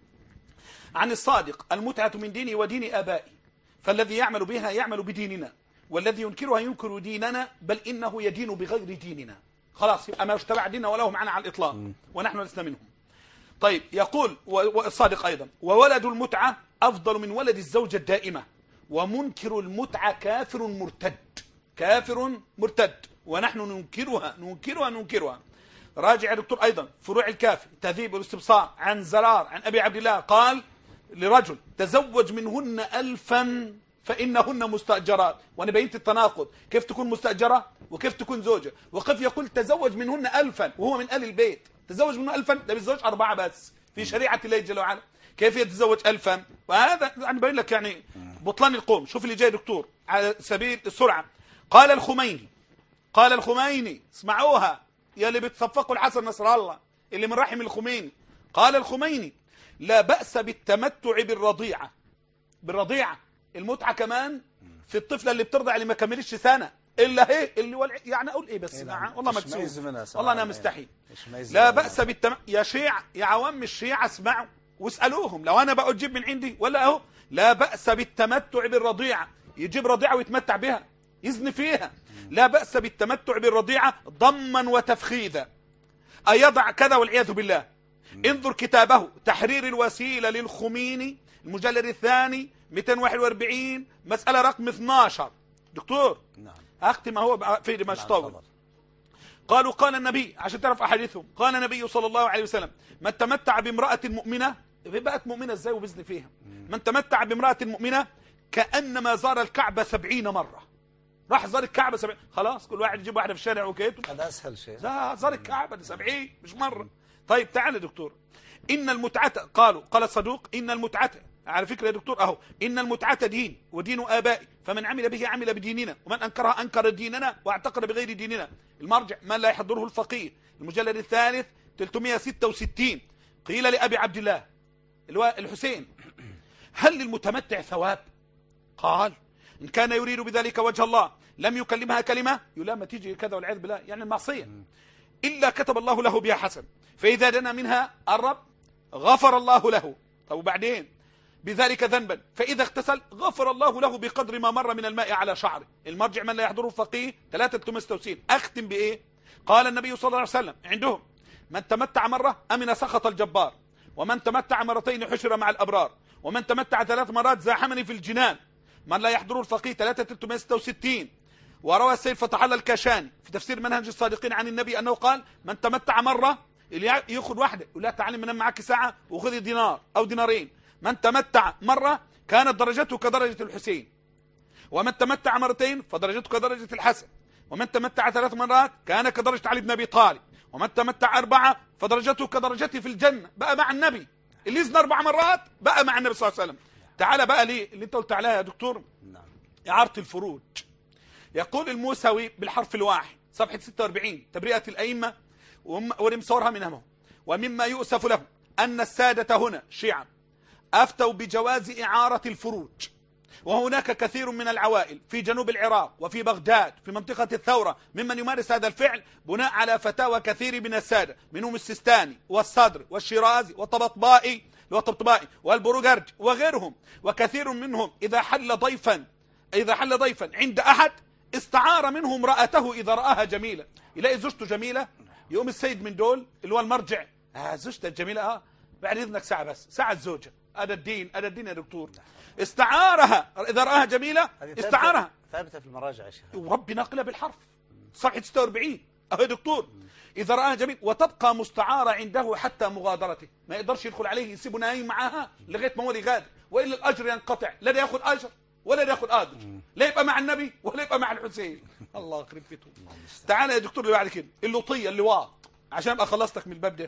عن الصادق المتعة من ديني ودين آبائي فالذي يعمل بها يعمل بديننا والذي ينكرها ينكر ديننا بل إنه يدين بغير ديننا. خلاص يبقى ما اشتبع ديننا وله معنا على الإطلاق ونحن لسنا منهم. طيب يقول والصادق أيضا وولد المتعة أفضل من ولد الزوجة الدائمة ومنكر المتعة كافر مرتد. كافر مرتد ونحن ننكرها ننكرها ننكرها. راجع يا دكتور أيضا فروع الكافي تهذيب والاستبصار عن زرار عن أبي عبد الله قال لرجل تزوج منهن ألفا فإنهن مستأجرات. وأنا بينت التناقض كيف تكون مستأجرة وكيف تكون زوجة، وكيف يقول تزوج منهن ألفا وهو من آل البيت. تزوج منه ألفا ده بيتزوج أربعة بس في شريعة الله جل وعلا. كيف يتزوج ألفا؟ وهذا أنا بقول لك يعني بطلان القوم. شوف اللي جاي دكتور على سبيل السرعة. قال الخميني قال الخميني اسمعوها يا اللي بتصفقوا الحسن نصر الله اللي من رحم الخميني. قال الخميني لا بأس بالتمتع بالرضيعة. بالرضيعة المتعة كمان في الطفلة اللي بترضع اللي ما كملش سنة إلا هي اللي ولع... يعني أقول إيه بس إيه والله مكسوف والله أنا مستحيل. لا بأس بالتم... يا شيعة يا عوام الشيعة اسمعوا واسألوهم لو أنا بقول جيب من عندي ولا أهو. لا بأس بالتمتع بالرضيعة يجيب رضيعة ويتمتع بها يزني فيها. لا بأس بالتمتع بالرضيعة ضما وتفخيذا أيضع كذا والعياذ بالله. انظر كتابه تحرير الوسيلة للخميني المجلد الثاني مئتين وواحد وأربعين مسألة رقم اثناشر. دكتور نعم أختم هو في ما طول. قالوا قال النبي عشان تعرف أحاديثهم، قال النبي صلى الله عليه وسلم من تمتع بامرأة مؤمنة، بقت مؤمنة ازاي وبزن فيها، من تمتع بامرأة مؤمنة كأنما زار الكعبة سبعين مرة. راح زار الكعبة سبعين، خلاص كل واحد يجيب واحدة في الشارع وكيته، هذا أسهل شيء. لا زار الكعبة سبعين مش مرة. طيب تعال يا دكتور، إن المتعة قالوا قال الصدوق إن المتعة على فكرة يا دكتور أهو، إن المتعة دين ودين آبائي فمن عمل به عمل بديننا ومن أنكرها أنكر ديننا واعتقد بغير ديننا. المرجع من لا يحضره الفقيه المجلد الثالث ثلاثمئة وستة وستين. قيل لأبي عبد الله الحسين هل للمتمتع ثواب؟ قال إن كان يريد بذلك وجه الله لم يكلمها كلمة يلا ما تيجي كذا والعياذ بالله يعني المعصية إلا كتب الله له بها حسن، فإذا دنا منها الرب غفر الله له. طب وبعدين بذلك ذنبا فإذا اغتسل غفر الله له بقدر ما مر من الماء على شعره. المرجع من لا يحضره الفقيه ثلاثة وستين. أختم بإيه؟ قال النبي صلى الله عليه وسلم عندهم من تمتع مرة أمن سخط الجبار، ومن تمتع مرتين حشر مع الأبرار، ومن تمتع ثلاث مرات زاحمني في الجنان. من لا يحضره الفقيه ثلاثة وستين. وروى السيد فتح الله الكاشاني في تفسير منهج الصادقين عن النبي أنه قال من تمتع مرة اللي ياخذ واحدة يقول لا تعالي من معك ساعة وخذي دينار أو دينارين. من تمتع مرة كانت درجته كدرجة الحسين، ومن تمتع مرتين فدرجته كدرجة الحسن، ومن تمتع ثلاث مرات كان كدرجة علي بن أبي طالب، ومن تمتع أربعة فدرجته كدرجته في الجنة بقى مع النبي. اللي يزن أربع مرات بقى مع النبي صلى الله عليه وسلم. تعال بقى ليه اللي انت قلت عليها يا دكتور، إعارة الفروج. يقول الموسوي بالحرف الواحد صفحة ستة وأربعين تبرئة الأئمة ورمصورها منهم. ومما يؤسف له أن السادة هنا شيعة أفتوا بجواز إعارة الفروج، وهناك كثير من العوائل في جنوب العراق وفي بغداد في منطقة الثورة ممن يمارس هذا الفعل بناء على فتاوى كثير من السادة منهم السيستاني والصدر والشيرازي والطبطبائي والطبطبائي والبروجرج وغيرهم. وكثير منهم إذا حل ضيفا إذا حل ضيفا عند أحد استعار منه امرأته إذا رآها جميلة. يلاقي زوجته جميلة يقوم السيد من دول اللي هو المرجع آه زوجته الجميلة اه بعد إذنك ساعة بس ساعة الزوجة. هذا الدين هذا الدين يا دكتور. استعارها إذا رآها جميلة استعارها ثابتة في المراجع يا شيخ وربي ناقلها بالحرف صفحة ستة وأربعين أهو يا دكتور. إذا رآها جميل وتبقى مستعارة عنده حتى مغادرته، ما يقدرش يدخل عليه يسيبه نايم معاها لغاية ما هو يغادر، وإلا الأجر ينقطع، لا ده ياخذ أجر ولا ده ياخذ أجر، لا يبقى مع النبي ولا يبقى مع الحسين. الله يخرب بيته. تعال يا دكتور اللي بعد كده اللوطية اللواط عشان أبقى خلصتك من الباب ده.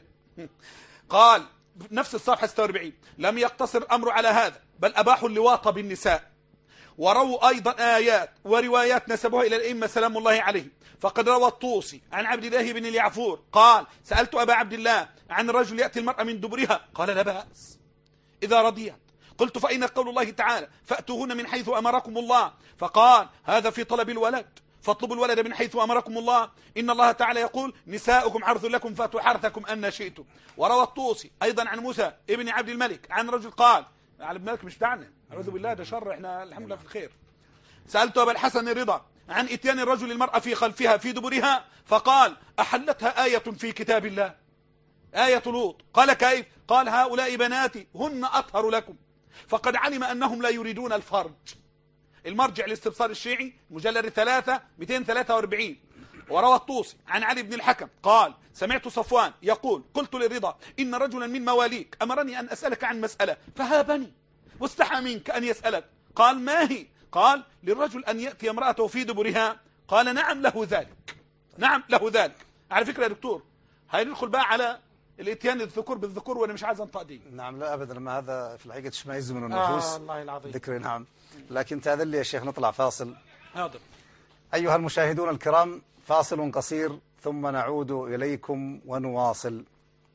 قال نفس الصفحة ستة وأربعين لم يقتصر الأمر على هذا بل أباحوا اللواط بالنساء، ورووا أيضا آيات وروايات نسبوها إلى الأئمة سلام الله عليهم. فقد روى الطوسي عن عبد الله بن اليعفور قال سألت أبا عبد الله عن رجل يأتي المرأة من دبرها قال لا بأس إذا رضيت. قلت فإن قول الله تعالى فأتوهن من حيث أمركم الله، فقال هذا في طلب الولد فاطلبوا الولد من حيث أمركم الله، إن الله تعالى يقول نساؤكم حرث لكم فأتوا حرثكم أن شئتم. وروى الطوسي أيضا عن موسى ابن عبد الملك عن رجل قال على ابن الملك مش بتاعنا أعوذ بالله ده شر احنا الحمد لله في الخير. سألت أبا الحسن الرضا عن إتيان الرجل المرأة في خلفها في دبرها فقال أحلتها آية في كتاب الله آية لوط. قال كيف؟ قال هؤلاء بناتي هن أطهر لكم، فقد علم أنهم لا يريدون الفرج. المرجع الاستبصار الشيعي مجلد ثلاثة مئتين وثلاثة وأربعين. وروى الطوسي عن علي بن الحكم قال سمعت صفوان يقول قلت للرضا إن رجلا من مواليك أمرني أن أسألك عن مسألة فهابني واستحى منك أن يسألك. قال ما هي؟ قال للرجل أن يأتي امرأته في دبرها. قال نعم له ذلك نعم له ذلك. على فكرة يا دكتور هندخل بقى على الاتيان الذكور بالذكور وانا مش عايز انطق دي. نعم لا ابدا ما هذا في الحقيقه تشمئز من النفوس آه الله العظيم ذكر نعم. لكن تأذن لي يا شيخ نطلع فاصل. حاضر. ايها المشاهدون الكرام فاصل قصير ثم نعود اليكم ونواصل.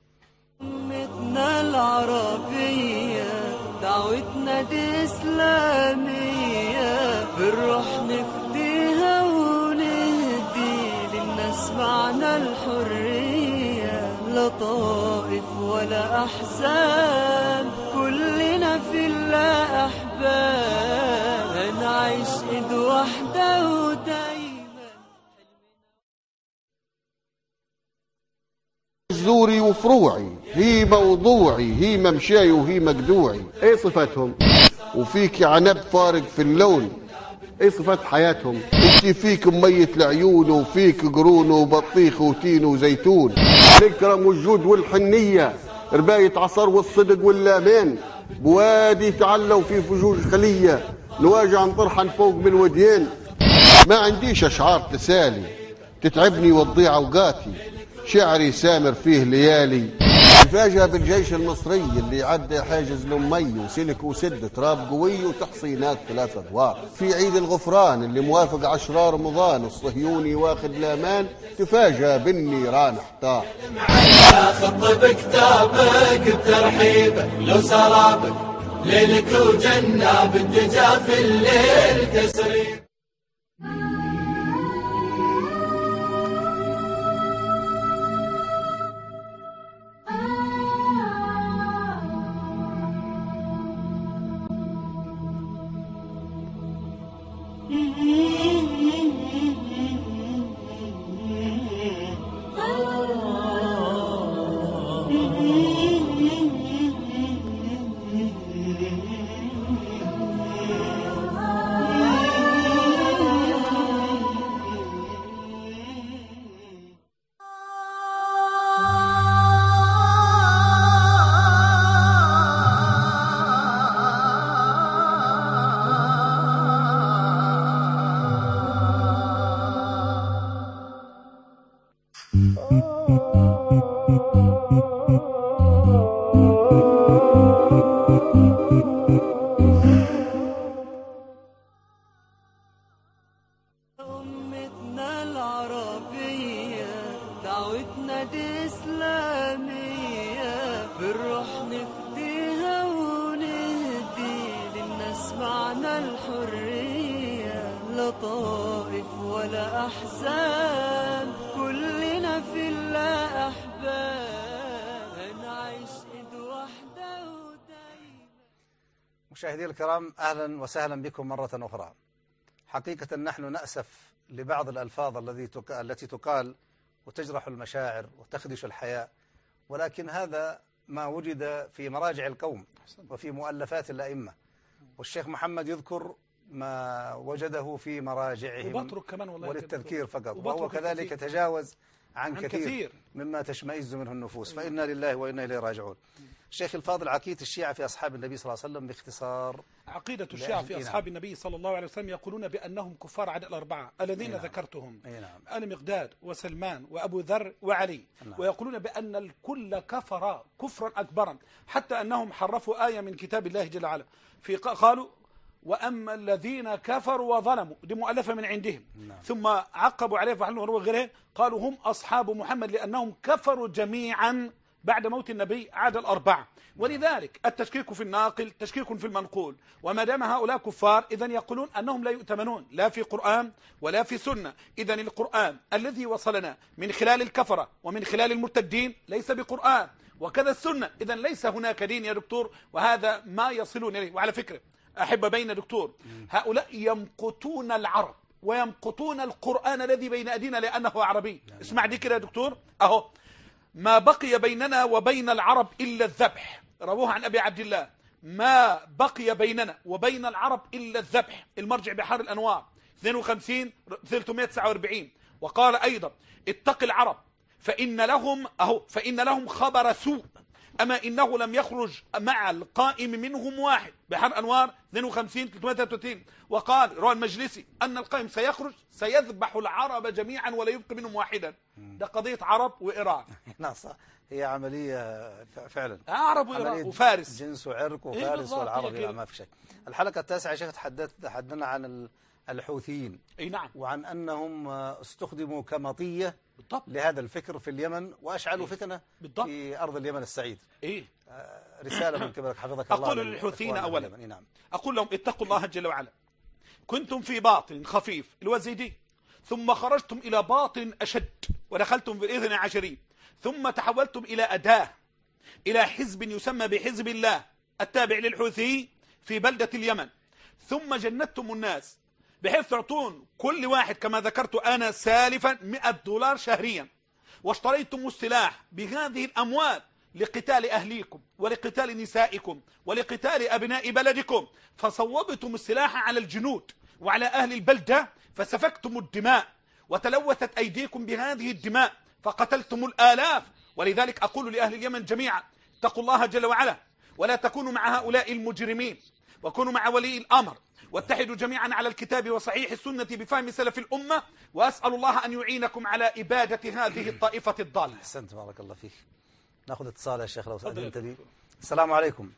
أمتنا العربية دعوتنا دي إسلامية بالروح نفديها ونهدي للناس معنى الحرية، لا طائف ولا أحزان كلنا في الله أحباب هنعيش إيد واحدة ودايما. جذوري وفروعي، هي موضوعي، هي ممشاي وهي مقدوعي. ايه صفتهم؟ وفيك عنب فارق في اللون، ايه صفات حياتهم؟ انت فيك مية العيون وفيك قرون وبطيخ وتين وزيتون، الكرم والجود والحنية، رباية عصر والصدق واللامان، بوادي تعلوا في فجوج خلية، نواجع نطرحن فوق من وديان. ما عنديش اشعار تسالي تتعبني وتضيع اوقاتي، شعري سامر فيه ليالي. الفاجأة بالجيش المصري اللي عدى حاجز لأمي وسلك وسد تراب قوي وتحصينات ثلاث أدوار. في عيد الغفران اللي موافق عشرة رمضان الصهيوني واخد لامان، تفاجأ بالنيران احتار. خط بكتابك بترحيبك لو سرابك ليلك وجنة بالدجا في الليل تسريب. أمتنا العربية دعوتنا دي إسلامية، بنروح نفديها ونهدي للناس معنى الحرية، لا طائف ولا أحزان كلنا في الله أحباب، هنعيش إيد واحدة ودايما. مشاهدي الكرام، أهلا وسهلا بكم مرة أخرى. حقيقة نحن نأسف لبعض الألفاظ الذي تك... التي تقال وتجرح المشاعر وتخدش الحياة، ولكن هذا ما وجد في مراجع القوم وفي مؤلفات الأئمة، والشيخ محمد يذكر ما وجده في مراجعهم وللتذكير فقط، وهو كذلك تجاوز عن, عن كثير, كثير مما تشمئز منه النفوس، فإنا لله وإنا إليه راجعون. الشيخ الفاضل، عقيدة الشيعة في أصحاب النبي صلى الله عليه وسلم باختصار. عقيدة الشيعة في أصحاب النبي صلى الله عليه وسلم يقولون بأنهم كفار عدد الأربعة الذين نعم. ذكرتهم نعم. المقداد وسلمان وأبو ذر وعلي نعم. ويقولون بأن الكل كفر كفرا أكبرا، حتى أنهم حرفوا آية من كتاب الله جل وعلا، في قالوا وأما الذين كفروا وظلموا، دي مؤلفة من عندهم نعم. ثم عقبوا عليه فعلوا وغيره، قالوا هم أصحاب محمد لأنهم كفروا جميعا بعد موت النبي عاد الأربعة. ولذلك التشكيك في الناقل تشكيك في المنقول، وما دام هؤلاء كفار إذن يقولون أنهم لا يؤتمنون لا في قرآن ولا في سنة. إذن القرآن الذي وصلنا من خلال الكفرة ومن خلال المرتدين ليس بقرآن، وكذا السنة، إذن ليس هناك دين يا دكتور، وهذا ما يصلون إليه. وعلى فكرة أحب بين دكتور، هؤلاء يمقتون العرب ويمقتون القرآن الذي بين أيدينا لأنه عربي. اسمع دي كده يا دكتور، أهو ما بقي بيننا وبين العرب إلا الذبح، رووه عن أبي عبد الله، ما بقي بيننا وبين العرب إلا الذبح، المرجع بحار الأنوار اثنين وخمسين ثلاثمائة وتسعة وأربعين. وقال أيضا اتق العرب فإن لهم أهو فإن لهم خبر سوء، أما إنه لم يخرج مع القائم منهم واحد، بحر أنوار اثنين وخمسين ثلاثمائة وثلاثة وثلاثين. وقال روى المجلسي أن القائم سيخرج سيذبح العرب جميعا ولا يبقي منهم واحدا. ده قضية عرب وإيران. نعم صح، هي عملية فعلا عرب وإيران وفارس، جنس وعرق وفارس والعرب، ما في شيء. الحلقة التاسعة يا شيخ تحدثنا عن الحوثيين، اي نعم، وعن أنهم استخدموا كمطية بالضبط لهذا الفكر في اليمن، وأشعلوا إيه؟ فتنة بالضبط في أرض اليمن السعيد. إيه؟ آه رسالة من قبلك حفظك الله. أقول للحوثيين أولا نعم. أقول لهم اتقوا الله جل وعلا، كنتم في باطن خفيف الوزيدي، ثم خرجتم إلى باطن أشد ودخلتم في الإذن عشرين، ثم تحولتم إلى أداة، إلى حزب يسمى بحزب الله التابع للحوثي في بلدة اليمن، ثم جندتم الناس بحيث تعطون كل واحد كما ذكرت أنا سالفا مئة دولار شهريا، واشتريتم السلاح بهذه الأموال لقتال أهليكم ولقتال نسائكم ولقتال أبناء بلدكم، فصوبتم السلاح على الجنود وعلى أهل البلدة فسفكتم الدماء وتلوثت أيديكم بهذه الدماء فقتلتم الآلاف. ولذلك أقول لأهل اليمن جميعا اتقوا الله جل وعلا ولا تكونوا مع هؤلاء المجرمين، وكونوا مع ولي الأمر، واتحدوا جميعا على الكتاب وصحيح السنة بفهم سلف الأمة، وأسأل الله أن يعينكم على إبادة هذه الطائفة الضالة. أحسنت، بارك الله فيك. ناخذ اتصال يا شيخ لو أذنت لي. السلام عليكم.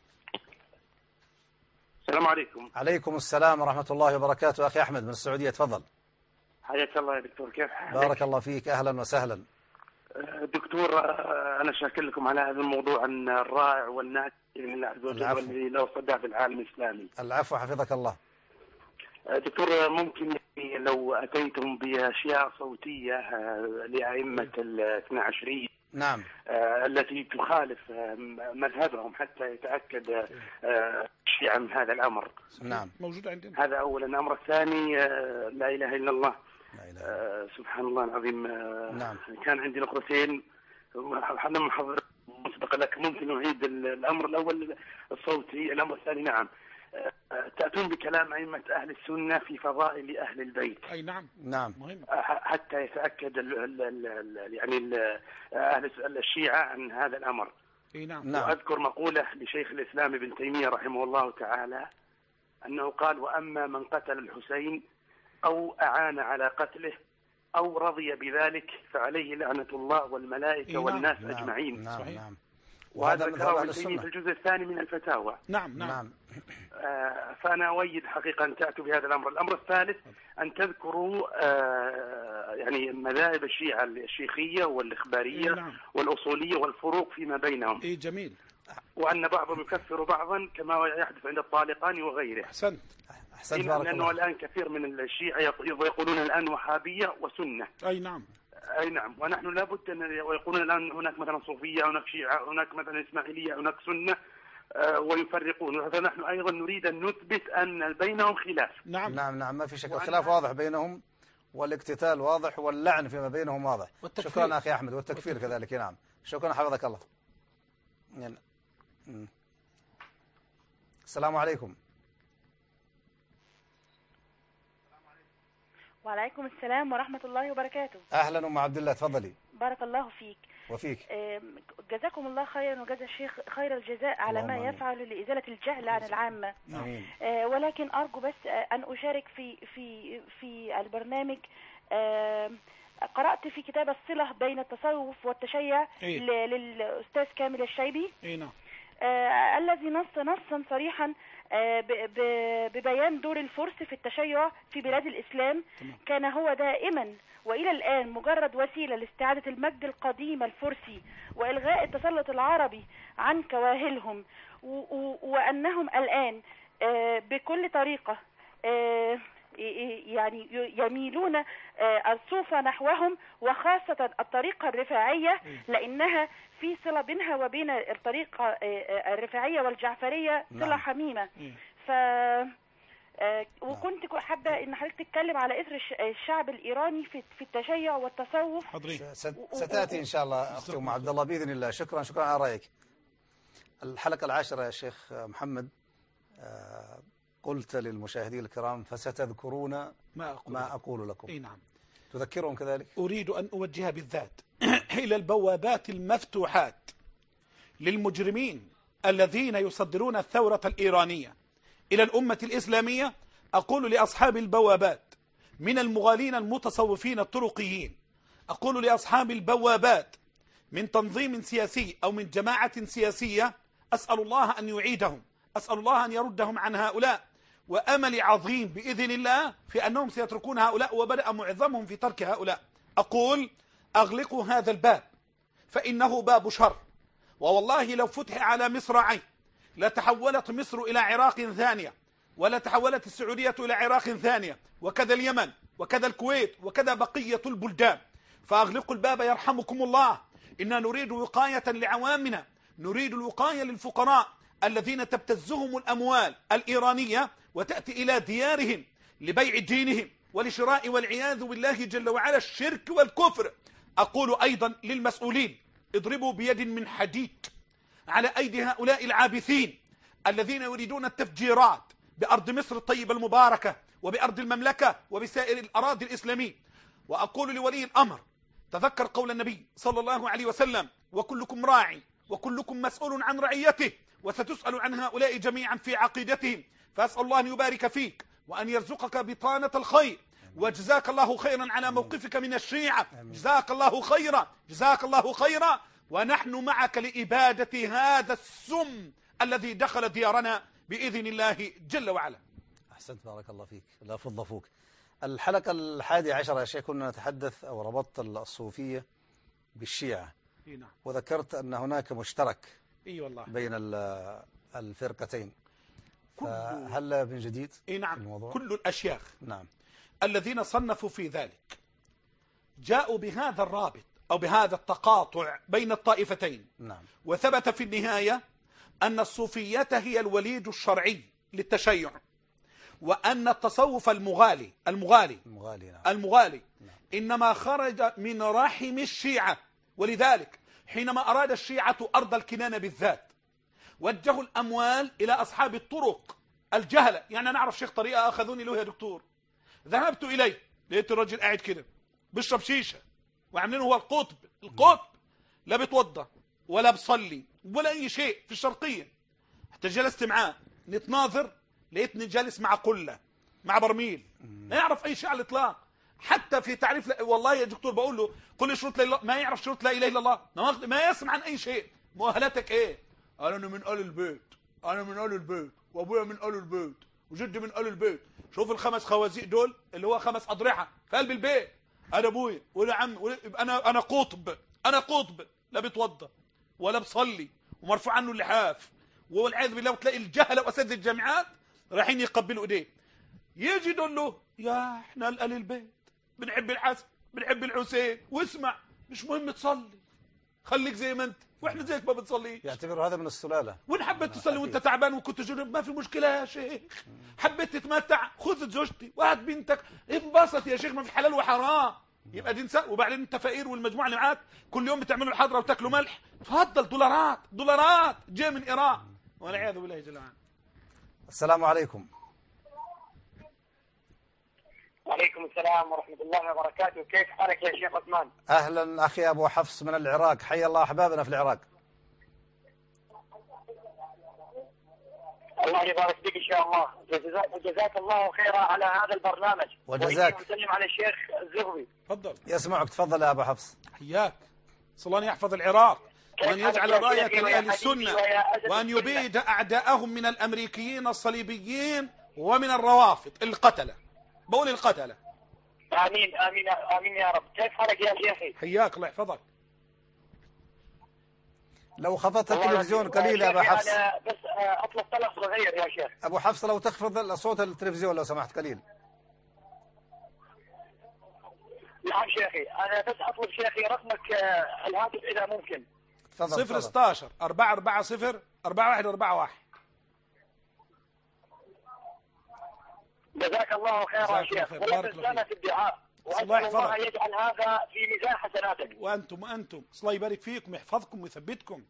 السلام عليكم. عليكم السلام ورحمة الله وبركاته. أخي أحمد من السعودية، تفضل. حياك الله يا دكتور، كيف بارك الله فيك، أهلا وسهلا. دكتور، أنا شاكر لكم على هذا الموضوع الرائع والناجح من الله عز وجل والذي له صدى في العالم الإسلامي. العفو، حفظك الله. دكتور، ممكن لو أتيتم بأشياء صوتية لأئمة الاثنى عشرية نعم التي تخالف مذهبهم حتى يتأكد الشيعة من هذا الأمر. نعم، موجود عندنا. هذا أولا. الأمر الثاني، لا إله إلا الله. آه سبحان الله العظيم. آه نعم. كان عندي نقطتين حنا محضر مسبقا لك، ممكن نعيد الأمر الأول الصوتي. الأمر الثاني، نعم، آه تأتون بكلام أئمة أهل السنة في فضائل أهل البيت. أي نعم نعم مهم. حتى يتأكد ال ال ال يعني ال أهل الشيعة عن هذا الأمر. أي نعم. وأذكر مقولة لشيخ الإسلام ابن تيمية رحمه الله تعالى أنه قال: وأما من قتل الحسين أو أعان على قتله أو رضي بذلك فعليه لعنة الله والملائكة إيه والناس نعم. أجمعين. نعم. نعم. وهذا ذكره ابن تيمية في الجزء الثاني من الفتاوى. نعم نعم, نعم. آه فأنا أؤيد حقيقة أن تأتوا بهذا الأمر. الأمر الثالث أن تذكروا آه يعني مذاهب الشيعة الشيخية والإخبارية إيه نعم. والأصولية والفروق فيما بينهم. إيه جميل. وأن بعضهم يكفر بعضا كما يحدث عند الطالقاني وغيره. أحسنت. أحسنت، بارك لأنه الله. الآن كثير من الشيعة يقولون الآن وهابية وسنة. أي نعم. أي نعم. ونحن لابد أن ويقولون الآن هناك مثلا صوفية، هناك شيعة، هناك مثلا إسماعيلية، هناك سنة، آه ويفرقون. فنحن أيضا نريد أن نثبت أن بينهم خلاف. نعم نعم نعم، ما في شك. الخلاف واضح بينهم، والاقتتال واضح، واللعن فيما بينهم واضح. والتكفير. شكرا أخي أحمد. والتكفير والتكفير. كذلك. نعم، شكرا، حفظك الله. يعني. السلام عليكم. وعليكم السلام ورحمة الله وبركاته. أهلا أم عبد الله، تفضلي. بارك الله فيك وفيك. جزاكم الله خيرا وجزا الشيخ خير الجزاء على ما يفعل لإزالة الجهل عن العامة. آمين. ولكن أرجو بس أن أشارك في في في البرنامج. قرأت في كتاب الصلة بين التصوف والتشيع إيه؟ للأستاذ كامل الشيبي. إيه نعم. آه الذي نص نصا صريحا آه ببيان دور الفرس في التشيع في بلاد الإسلام. تمام. كان هو دائما وإلى الآن مجرد وسيلة لاستعادة المجد القديم الفرسي وإلغاء التسلط العربي عن كواهلهم، وأنهم الآن آه بكل طريقة آه يعني يميلون الصوفة نحوهم، وخاصة الطريقة الرفاعية، لأنها في صلة بينها وبين الطريقة الرفاعية والجعفرية صلة نعم. حميمة. ف وكنت حابة ان حضرتك تتكلم على اثر الشعب الايراني في في التشيع والتصوف. ستاتي ان شاء الله اختي ام عبد الله باذن الله. شكرا شكرا على رايك. الحلقة العاشرة يا شيخ محمد، قلت للمشاهدين الكرام فستذكرون ما أقول, ما أقول لكم. إيه نعم. تذكرهم كذلك. أريد أن أوجه بالذات إلى البوابات المفتوحات للمجرمين الذين يصدرون الثورة الإيرانية إلى الأمة الإسلامية. أقول لأصحاب البوابات من المغالين المتصوفين الطرقيين، أقول لأصحاب البوابات من تنظيم سياسي أو من جماعة سياسية، أسأل الله أن يعيدهم، أسأل الله أن يردهم عن هؤلاء، وأمل عظيم بإذن الله في أنهم سيتركون هؤلاء، وبدأ معظمهم في ترك هؤلاء. أقول أغلقوا هذا الباب فإنه باب شر، ووالله لو فتح على مصراعين لتحولت مصر إلى عراق ثانية، ولا تحولت السعودية إلى عراق ثانية، وكذا اليمن وكذا الكويت وكذا بقية البلدان. فأغلقوا الباب يرحمكم الله. إننا نريد وقاية لعوامنا، نريد الوقاية للفقراء الذين تبتزهم الأموال الإيرانية وتأتي إلى ديارهم لبيع دينهم ولشراء والعياذ بالله جل وعلا الشرك والكفر. أقول أيضا للمسؤولين اضربوا بيد من حديد على أيدي هؤلاء العابثين الذين يريدون التفجيرات بأرض مصر الطيبة المباركة وبأرض المملكة وبسائر الأراضي الإسلامية. وأقول لولي الأمر تذكر قول النبي صلى الله عليه وسلم: وكلكم راعي وكلكم مسؤول عن رعيته وستسأل عن هؤلاء جميعا في عقيدتهم. فأسأل الله أن يبارك فيك وأن يرزقك بطانة الخير، وجزاك الله خيرا على موقفك من الشيعة. جزاك الله خيرا، جزاك الله خيرا، ونحن معك لإبادة هذا السم الذي دخل ديارنا بإذن الله جل وعلا. أحسنت، بارك الله فيك، لا فض فوك. الحلقة الحادية عشر يا شيخ كنا نتحدث أو ربطت الصوفية بالشيعة، وذكرت أن هناك مشترك إي والله بين الفرقتين، فهل من جديد؟ إي نعم، الموضوع؟ كل الأشياخ نعم الذين صنفوا في ذلك جاءوا بهذا الرابط أو بهذا التقاطع بين الطائفتين. نعم. وثبت في النهاية أن الصوفية هي الوليد الشرعي للتشيع، وأن التصوف المغالي المغالي المغالي, نعم. المغالي نعم. إنما خرج من رحم الشيعة. ولذلك حينما أراد الشيعة أرض الكنانة بالذات وجهوا الأموال إلى أصحاب الطرق الجهلة. يعني أنا أعرف شيخ طريقة أخذوني له يا دكتور، ذهبت إليه لقيت الرجل قاعد كده بيشرب شيشة وعاملينه هو القطب القطب، لا بيتوضى ولا بصلي ولا أي شيء في الشرقية. حتى جلست معاه نتناظر لقيتني جالس مع قلة مع برميل، لا يعرف أي شيء على الإطلاق. حتى في تعريف لا... والله يا دكتور بقول له قل لي شروط لا إله، ما يعرف شروط لا إله إلا الله، ما يسمع عن أي شيء. مؤهلاتك إيه؟ قال أنا من آل البيت، أنا من آل البيت، وأبويا من آل البيت، وجدي من آل البيت. شوف الخمس خوازيق دول اللي هو خمس أضرحة في قلب البيت. أنا أبويا ولا عم ولا... أنا أنا قطب، أنا قطب، لا بيتوضى ولا بصلي ومرفوع عنه اللحاف، والعياذ بالله. وتلاقي الجهلة وأساتذة الجامعات رايحين يقبلوا إيديه، يجي يقول له يا إحنا آل البيت بنحب الحسن بنحب الحسين، واسمع مش مهم تصلي، خليك زي ما انت واحنا زيك ما بنصلي. يعتبروا هذا من السلالة. وان حبيت تصلي وانت تعبان وكنت جنب ما في مشكلة يا شيخ. حبيت تتمتع خذ زوجتي وهات بنتك انبسط يا شيخ، ما في حلال وحرام. يبقى دي نساء. وبعدين انت فقير والمجموعة اللي معاك كل يوم بتعملوا الحضرة وتاكلوا ملح، تفضل دولارات دولارات جاي من ايران والعياذ بالله جل وعلا. السلام عليكم. وعليكم السلام ورحمة الله وبركاته. كيف حالك يا شيخ عثمان؟ أهلا أخي أبو حفص من العراق، حي الله أحبابنا في العراق. الله يبارك فيك إن شاء الله، وجزاك الله خيرا على هذا البرنامج. وجزاك. وسلم على الشيخ الزغبي. تفضل. يسمعك، تفضل يا أبو حفص. حياك. صلى الله يحفظ العراق وأن يجعل راية لأهل السنة وأن يبيد أعداءهم من الأمريكيين الصليبيين ومن الروافض القتلة. بقول القتلة. آمين آمين آمين يا رب. كيف حالك يا شيخي؟ حياك الله يحفظك. لو خفضت التلفزيون قليل يا أبو حفص. أنا بس أطلب طلب صغير يا شيخ. أبو حفص لو تخفض صوت التلفزيون لو سمحت قليل. نعم شيخي، أنا بس أطلب شيخي رقمك الهاتف إذا ممكن. تفضل. صفر ستاشر أربعة أربعة صفر أربعة واحد أربعة واحد. جزاك الله خيرا يا شيخ، ولا تنسانا في الدعاء، وأسأل الله يجعل هذا في ميزان حسناتك. وأنتم وأنتم الله يبارك فيكم ويحفظكم ويثبتكم.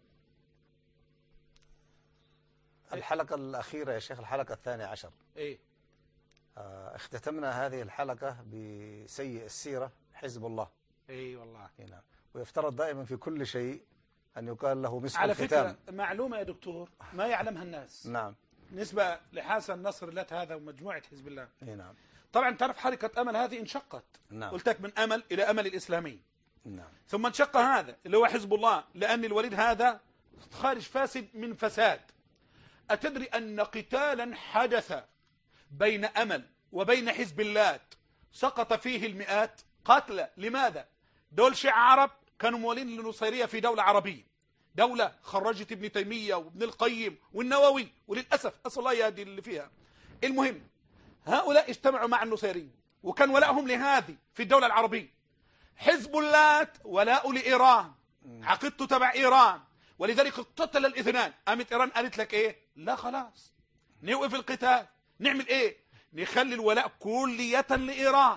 الحلقة الأخيرة يا شيخ، الحلقة الثانية عشر. إيه؟ آه اختتمنا هذه الحلقة بسيء السيرة حزب الله. إيه والله. نعم. ويفترض دائما في كل شيء أن يقال له مسك على الختام. فكرة معلومة يا دكتور ما يعلمها الناس. نعم. نسبة لحسن نصر لت هذا ومجموعة حزب الله. اي نعم. طبعا تعرف حركة أمل هذه انشقت. نعم. قلت من أمل إلى أمل الإسلامي. نعم. ثم انشق هذا اللي هو حزب الله، لأن الوليد هذا خارج فاسد من فساد. أتدري أن قتالا حدث بين أمل وبين حزب الله سقط فيه المئات قتلى؟ لماذا؟ دول شيعة عرب كانوا موالين للنصيرية في دولة عربية، دولة خرجت ابن تيمية وابن القيم والنووي، وللأسف أسأل الله يهدي اللي فيها. المهم هؤلاء اجتمعوا مع النصيريين وكان ولاءهم لهذه في الدولة العربية. حزب الله ولاء لإيران، عقيدته تبع إيران، ولذلك اقتتل الاثنان. قامت إيران قالت لك إيه؟ لا خلاص نوقف القتال. نعمل إيه؟ نخلي الولاء كلية لإيران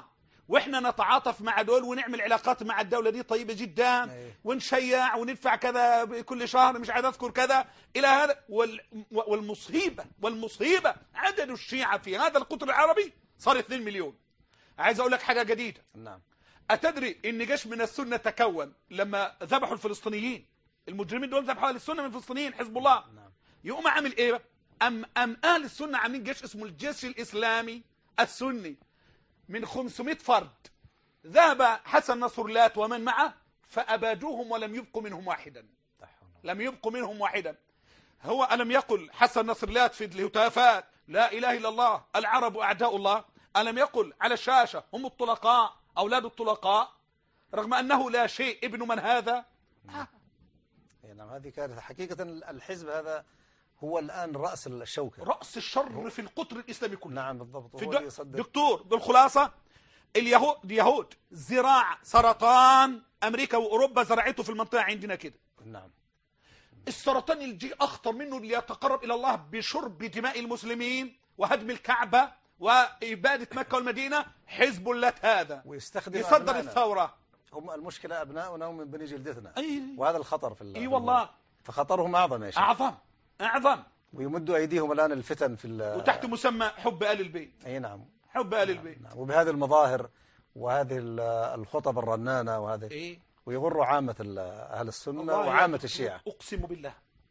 واحنا نتعاطف مع دول ونعمل علاقات مع الدولة دي طيبة جدا ونشيع وندفع كذا كل شهر مش عايز اذكر كذا الى هذا. والمصيبة والمصيبة عدد الشيعة في هذا القطر العربي صار اثنين مليون. عايز اقول لك حاجة جديدة. نعم. أتدري إن جيش من السنة تكون لما ذبحوا الفلسطينيين؟ المجرمين دول ذبحوا أهل السنة من الفلسطينيين حزب الله. نعم. يقوم عامل إيه؟ أم أم أهل السنة عاملين جيش اسمه الجيش الإسلامي السني من خمسمائة فرد. ذهب حسن نصر الله ومن معه فأبادوهم ولم يبقوا منهم واحدا. لم يبقوا منهم واحدا. هو ألم يقل حسن نصر الله في الهتافات لا إله إلا الله العرب أعداء الله؟ ألم يقل على الشاشة هم الطلقاء أولاد الطلقاء رغم أنه لا شيء ابن من هذا؟ نعم. نعم هذه كانت حقيقة. الحزب هذا هو الآن رأس الشوكة، رأس الشر في القطر الإسلامي كله. نعم بالضبط. في دكتور بالخلاصة اليهود اليهود زراع سرطان أمريكا وأوروبا زرعته في المنطقة عندنا كده. نعم. السرطان الجي أخطر منه اللي يتقرب إلى الله بشرب دماء المسلمين وهدم الكعبة وإبادة مكة والمدينة. حزب الله هذا ويستخدم يصدر أبنائنا. الثورة. هم المشكلة أبناؤنا من بني جلدتنا. أي. وهذا الخطر في الله. اي والله. فخطرهم أعظم يا شيخ. أعظم أعظم. ويمدوا أيديهم الآن الفتن في وتحت مسمى حب آل البيت. أي نعم. حب آل البيت. نعم. وبهذه المظاهر وهذه الخطب الرنانة وهذه إيه؟ ويغروا عامة أهل السنة وعامة الشيعة. أقسم بالله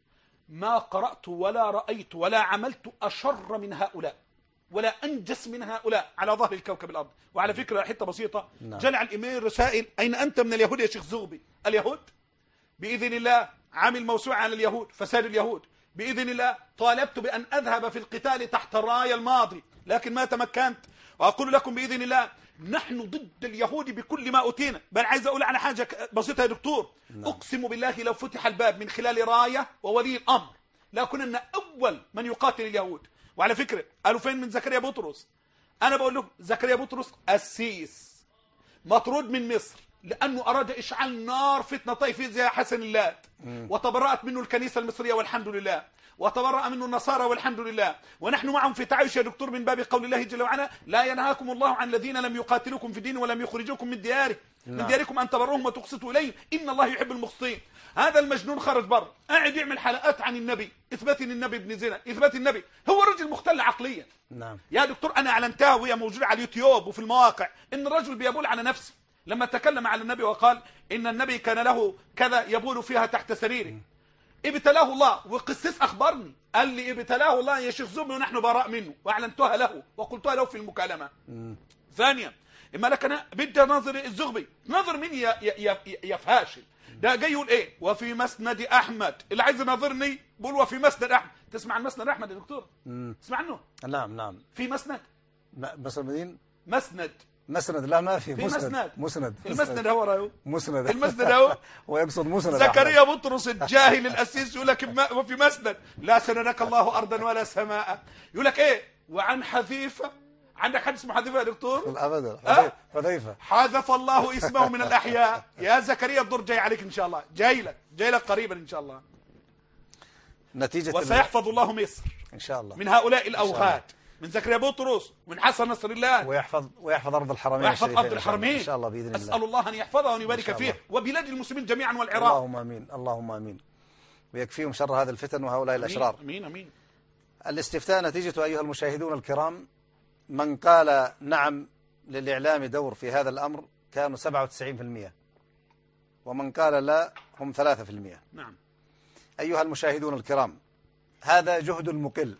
ما قرأت ولا رأيت ولا عملت أشر من هؤلاء ولا أنجس من هؤلاء على ظهر الكوكب الأرض. وعلى فكرة حتة بسيطة. نعم. جلع الإيميل رسائل أين أنت من اليهود يا شيخ زغبي؟ اليهود بإذن الله عامل موسوعة على اليهود فساد اليهود بإذن الله. طالبت بأن أذهب في القتال تحت الراية الماضي لكن ما تمكنت. وأقول لكم بإذن الله نحن ضد اليهود بكل ما أتينا. بل عايز أقول على حاجة بسيطة يا دكتور. نعم. أقسم بالله لو فتح الباب من خلال راية وولي الأمر لكننا أول من يقاتل اليهود. وعلى فكرة قالوا فين من زكريا بطرس؟ أنا بقول لهم زكريا بطرس السيس مطرود من مصر لأنه أراد إشعال نار فتنة طائفية زي حسن اللات وتبرأت منه الكنيسة المصرية والحمد لله وتبرأ منه النصارى والحمد لله. ونحن معهم في تعايش يا دكتور من باب قول الله جل وعلا لا ينهاكم الله عن الذين لم يقاتلوكم في الدين ولم يخرجوكم من ديارهم نعم. من دياركم أن تبروهم وتقسطوا إليهم إن الله يحب المقسطين. هذا المجنون خرج بره قاعد يعمل حلقات عن النبي إثبات إن النبي ابن زنا إثبات النبي. هو رجل مختل عقليا. نعم. يا دكتور أنا أعلنتها وهي موجودة على اليوتيوب وفي المواقع إن الرجل بيبول على نفسه لما تكلم على النبي وقال إن النبي كان له كذا يبول فيها تحت سريره. ابتلاه الله وقسيس أخبرني قال لي ابتلاه الله يا شيخ زومي ونحن براء منه وأعلنتها له وقلتها له في المكالمة. مم. ثانيا إما لك أنا بدي ناظر الزغبي ناظر مين يا, يا, يا, يا فاشل ده جاي يقول إيه وفي مسند أحمد اللي عايز يناظرني بقول وفي مسند أحمد. تسمع عن مسند أحمد يا دكتور؟ مم. تسمع عنه؟ نعم نعم. في مسند مسند مسند مسند لا ما في, في مسند مسند مسند المسند هو رايو مسند المسند هو هو يقصد مسند. زكريا بطرس الجاهل الأسيس يقول لك وفي مسند لا سندك الله أرضا ولا سماء. يقول لك إيه وعن حذيفة. عندك حد اسمه حذيفة يا دكتور؟ أبدا حذيفة حذف الله اسمه من الأحياء. يا زكريا الدور جاي عليك إن شاء الله جاي لك جاي لك قريبا إن شاء الله. نتيجة وسيحفظ الله مصر إن شاء الله من هؤلاء الأوغاد من زكريا بطرس ومن حسن نصر الله ويحفظ ويحفظ أرض الحرمين ويحفظ أرض الحرمين إن شاء الله بإذن الله. أسأل الله أن يحفظها وأن يبارك فيه وبلاد المسلمين جميعا والعراق. اللهم آمين اللهم آمين ويكفيهم شر هذا الفتن وهؤلاء الأشرار. أمين أمين. الاستفتاء نتيجة أيها المشاهدون الكرام من قال نعم للإعلام دور في هذا الأمر كانوا سبعة وتسعين بالمئة ومن قال لا هم ثلاثة بالمئة. نعم. أيها المشاهدون الكرام هذا جهد مقل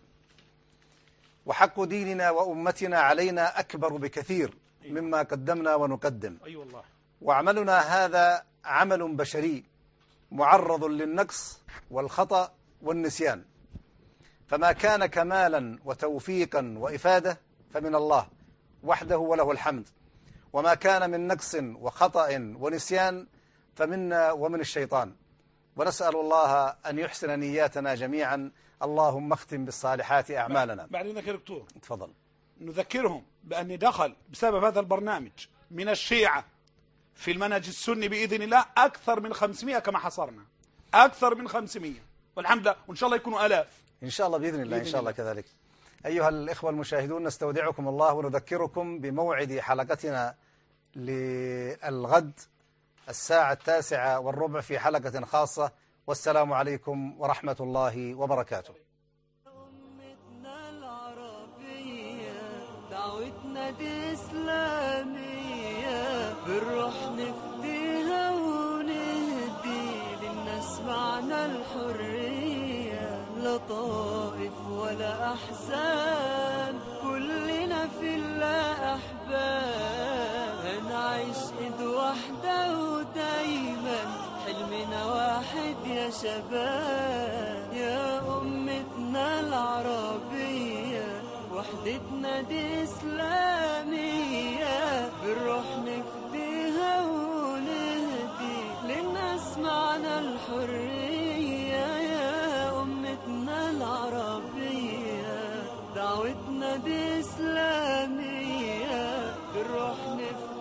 وحق ديننا وأمتنا علينا أكبر بكثير مما قدمنا ونقدم. أي والله. وعملنا هذا عمل بشري معرض للنقص والخطأ والنسيان فما كان كمالا وتوفيقا وإفادة فمن الله وحده وله الحمد وما كان من نقص وخطأ ونسيان فمنا ومن الشيطان. ونسأل الله أن يحسن نياتنا جميعا. اللهم اختم بالصالحات أعمالنا. بعد إذنك يا دكتور تفضل. نذكرهم بأن دخل بسبب هذا البرنامج من الشيعة في المنهج السني بإذن الله أكثر من خمسمائة كما حصرنا أكثر من خمسمائة والحمد لله وإن شاء الله يكونوا آلاف إن شاء الله بإذن الله. إن شاء الله كذلك. أيها الإخوة المشاهدون نستودعكم الله ونذكركم بموعد حلقتنا للغد الساعة التاسعة والربع في حلقة خاصة. والسلام عليكم ورحمة الله وبركاته. أمتنا العربية دعوتنا دي إسلامية، بنروح نفديها ونهدي للناس معنى الحرية، لا طائف ولا أحزان، كلنا في الله أحباب، هنعيش إيد واحدة ودايما حلمنا واحد يا شباب. يا أمتنا العربية وحدتنا دي إسلامية، بنروح نفديها ونهدي للناس معنى الحرية. يا أمتنا العربية دعوتنا دي إسلامية، بنروح نفديها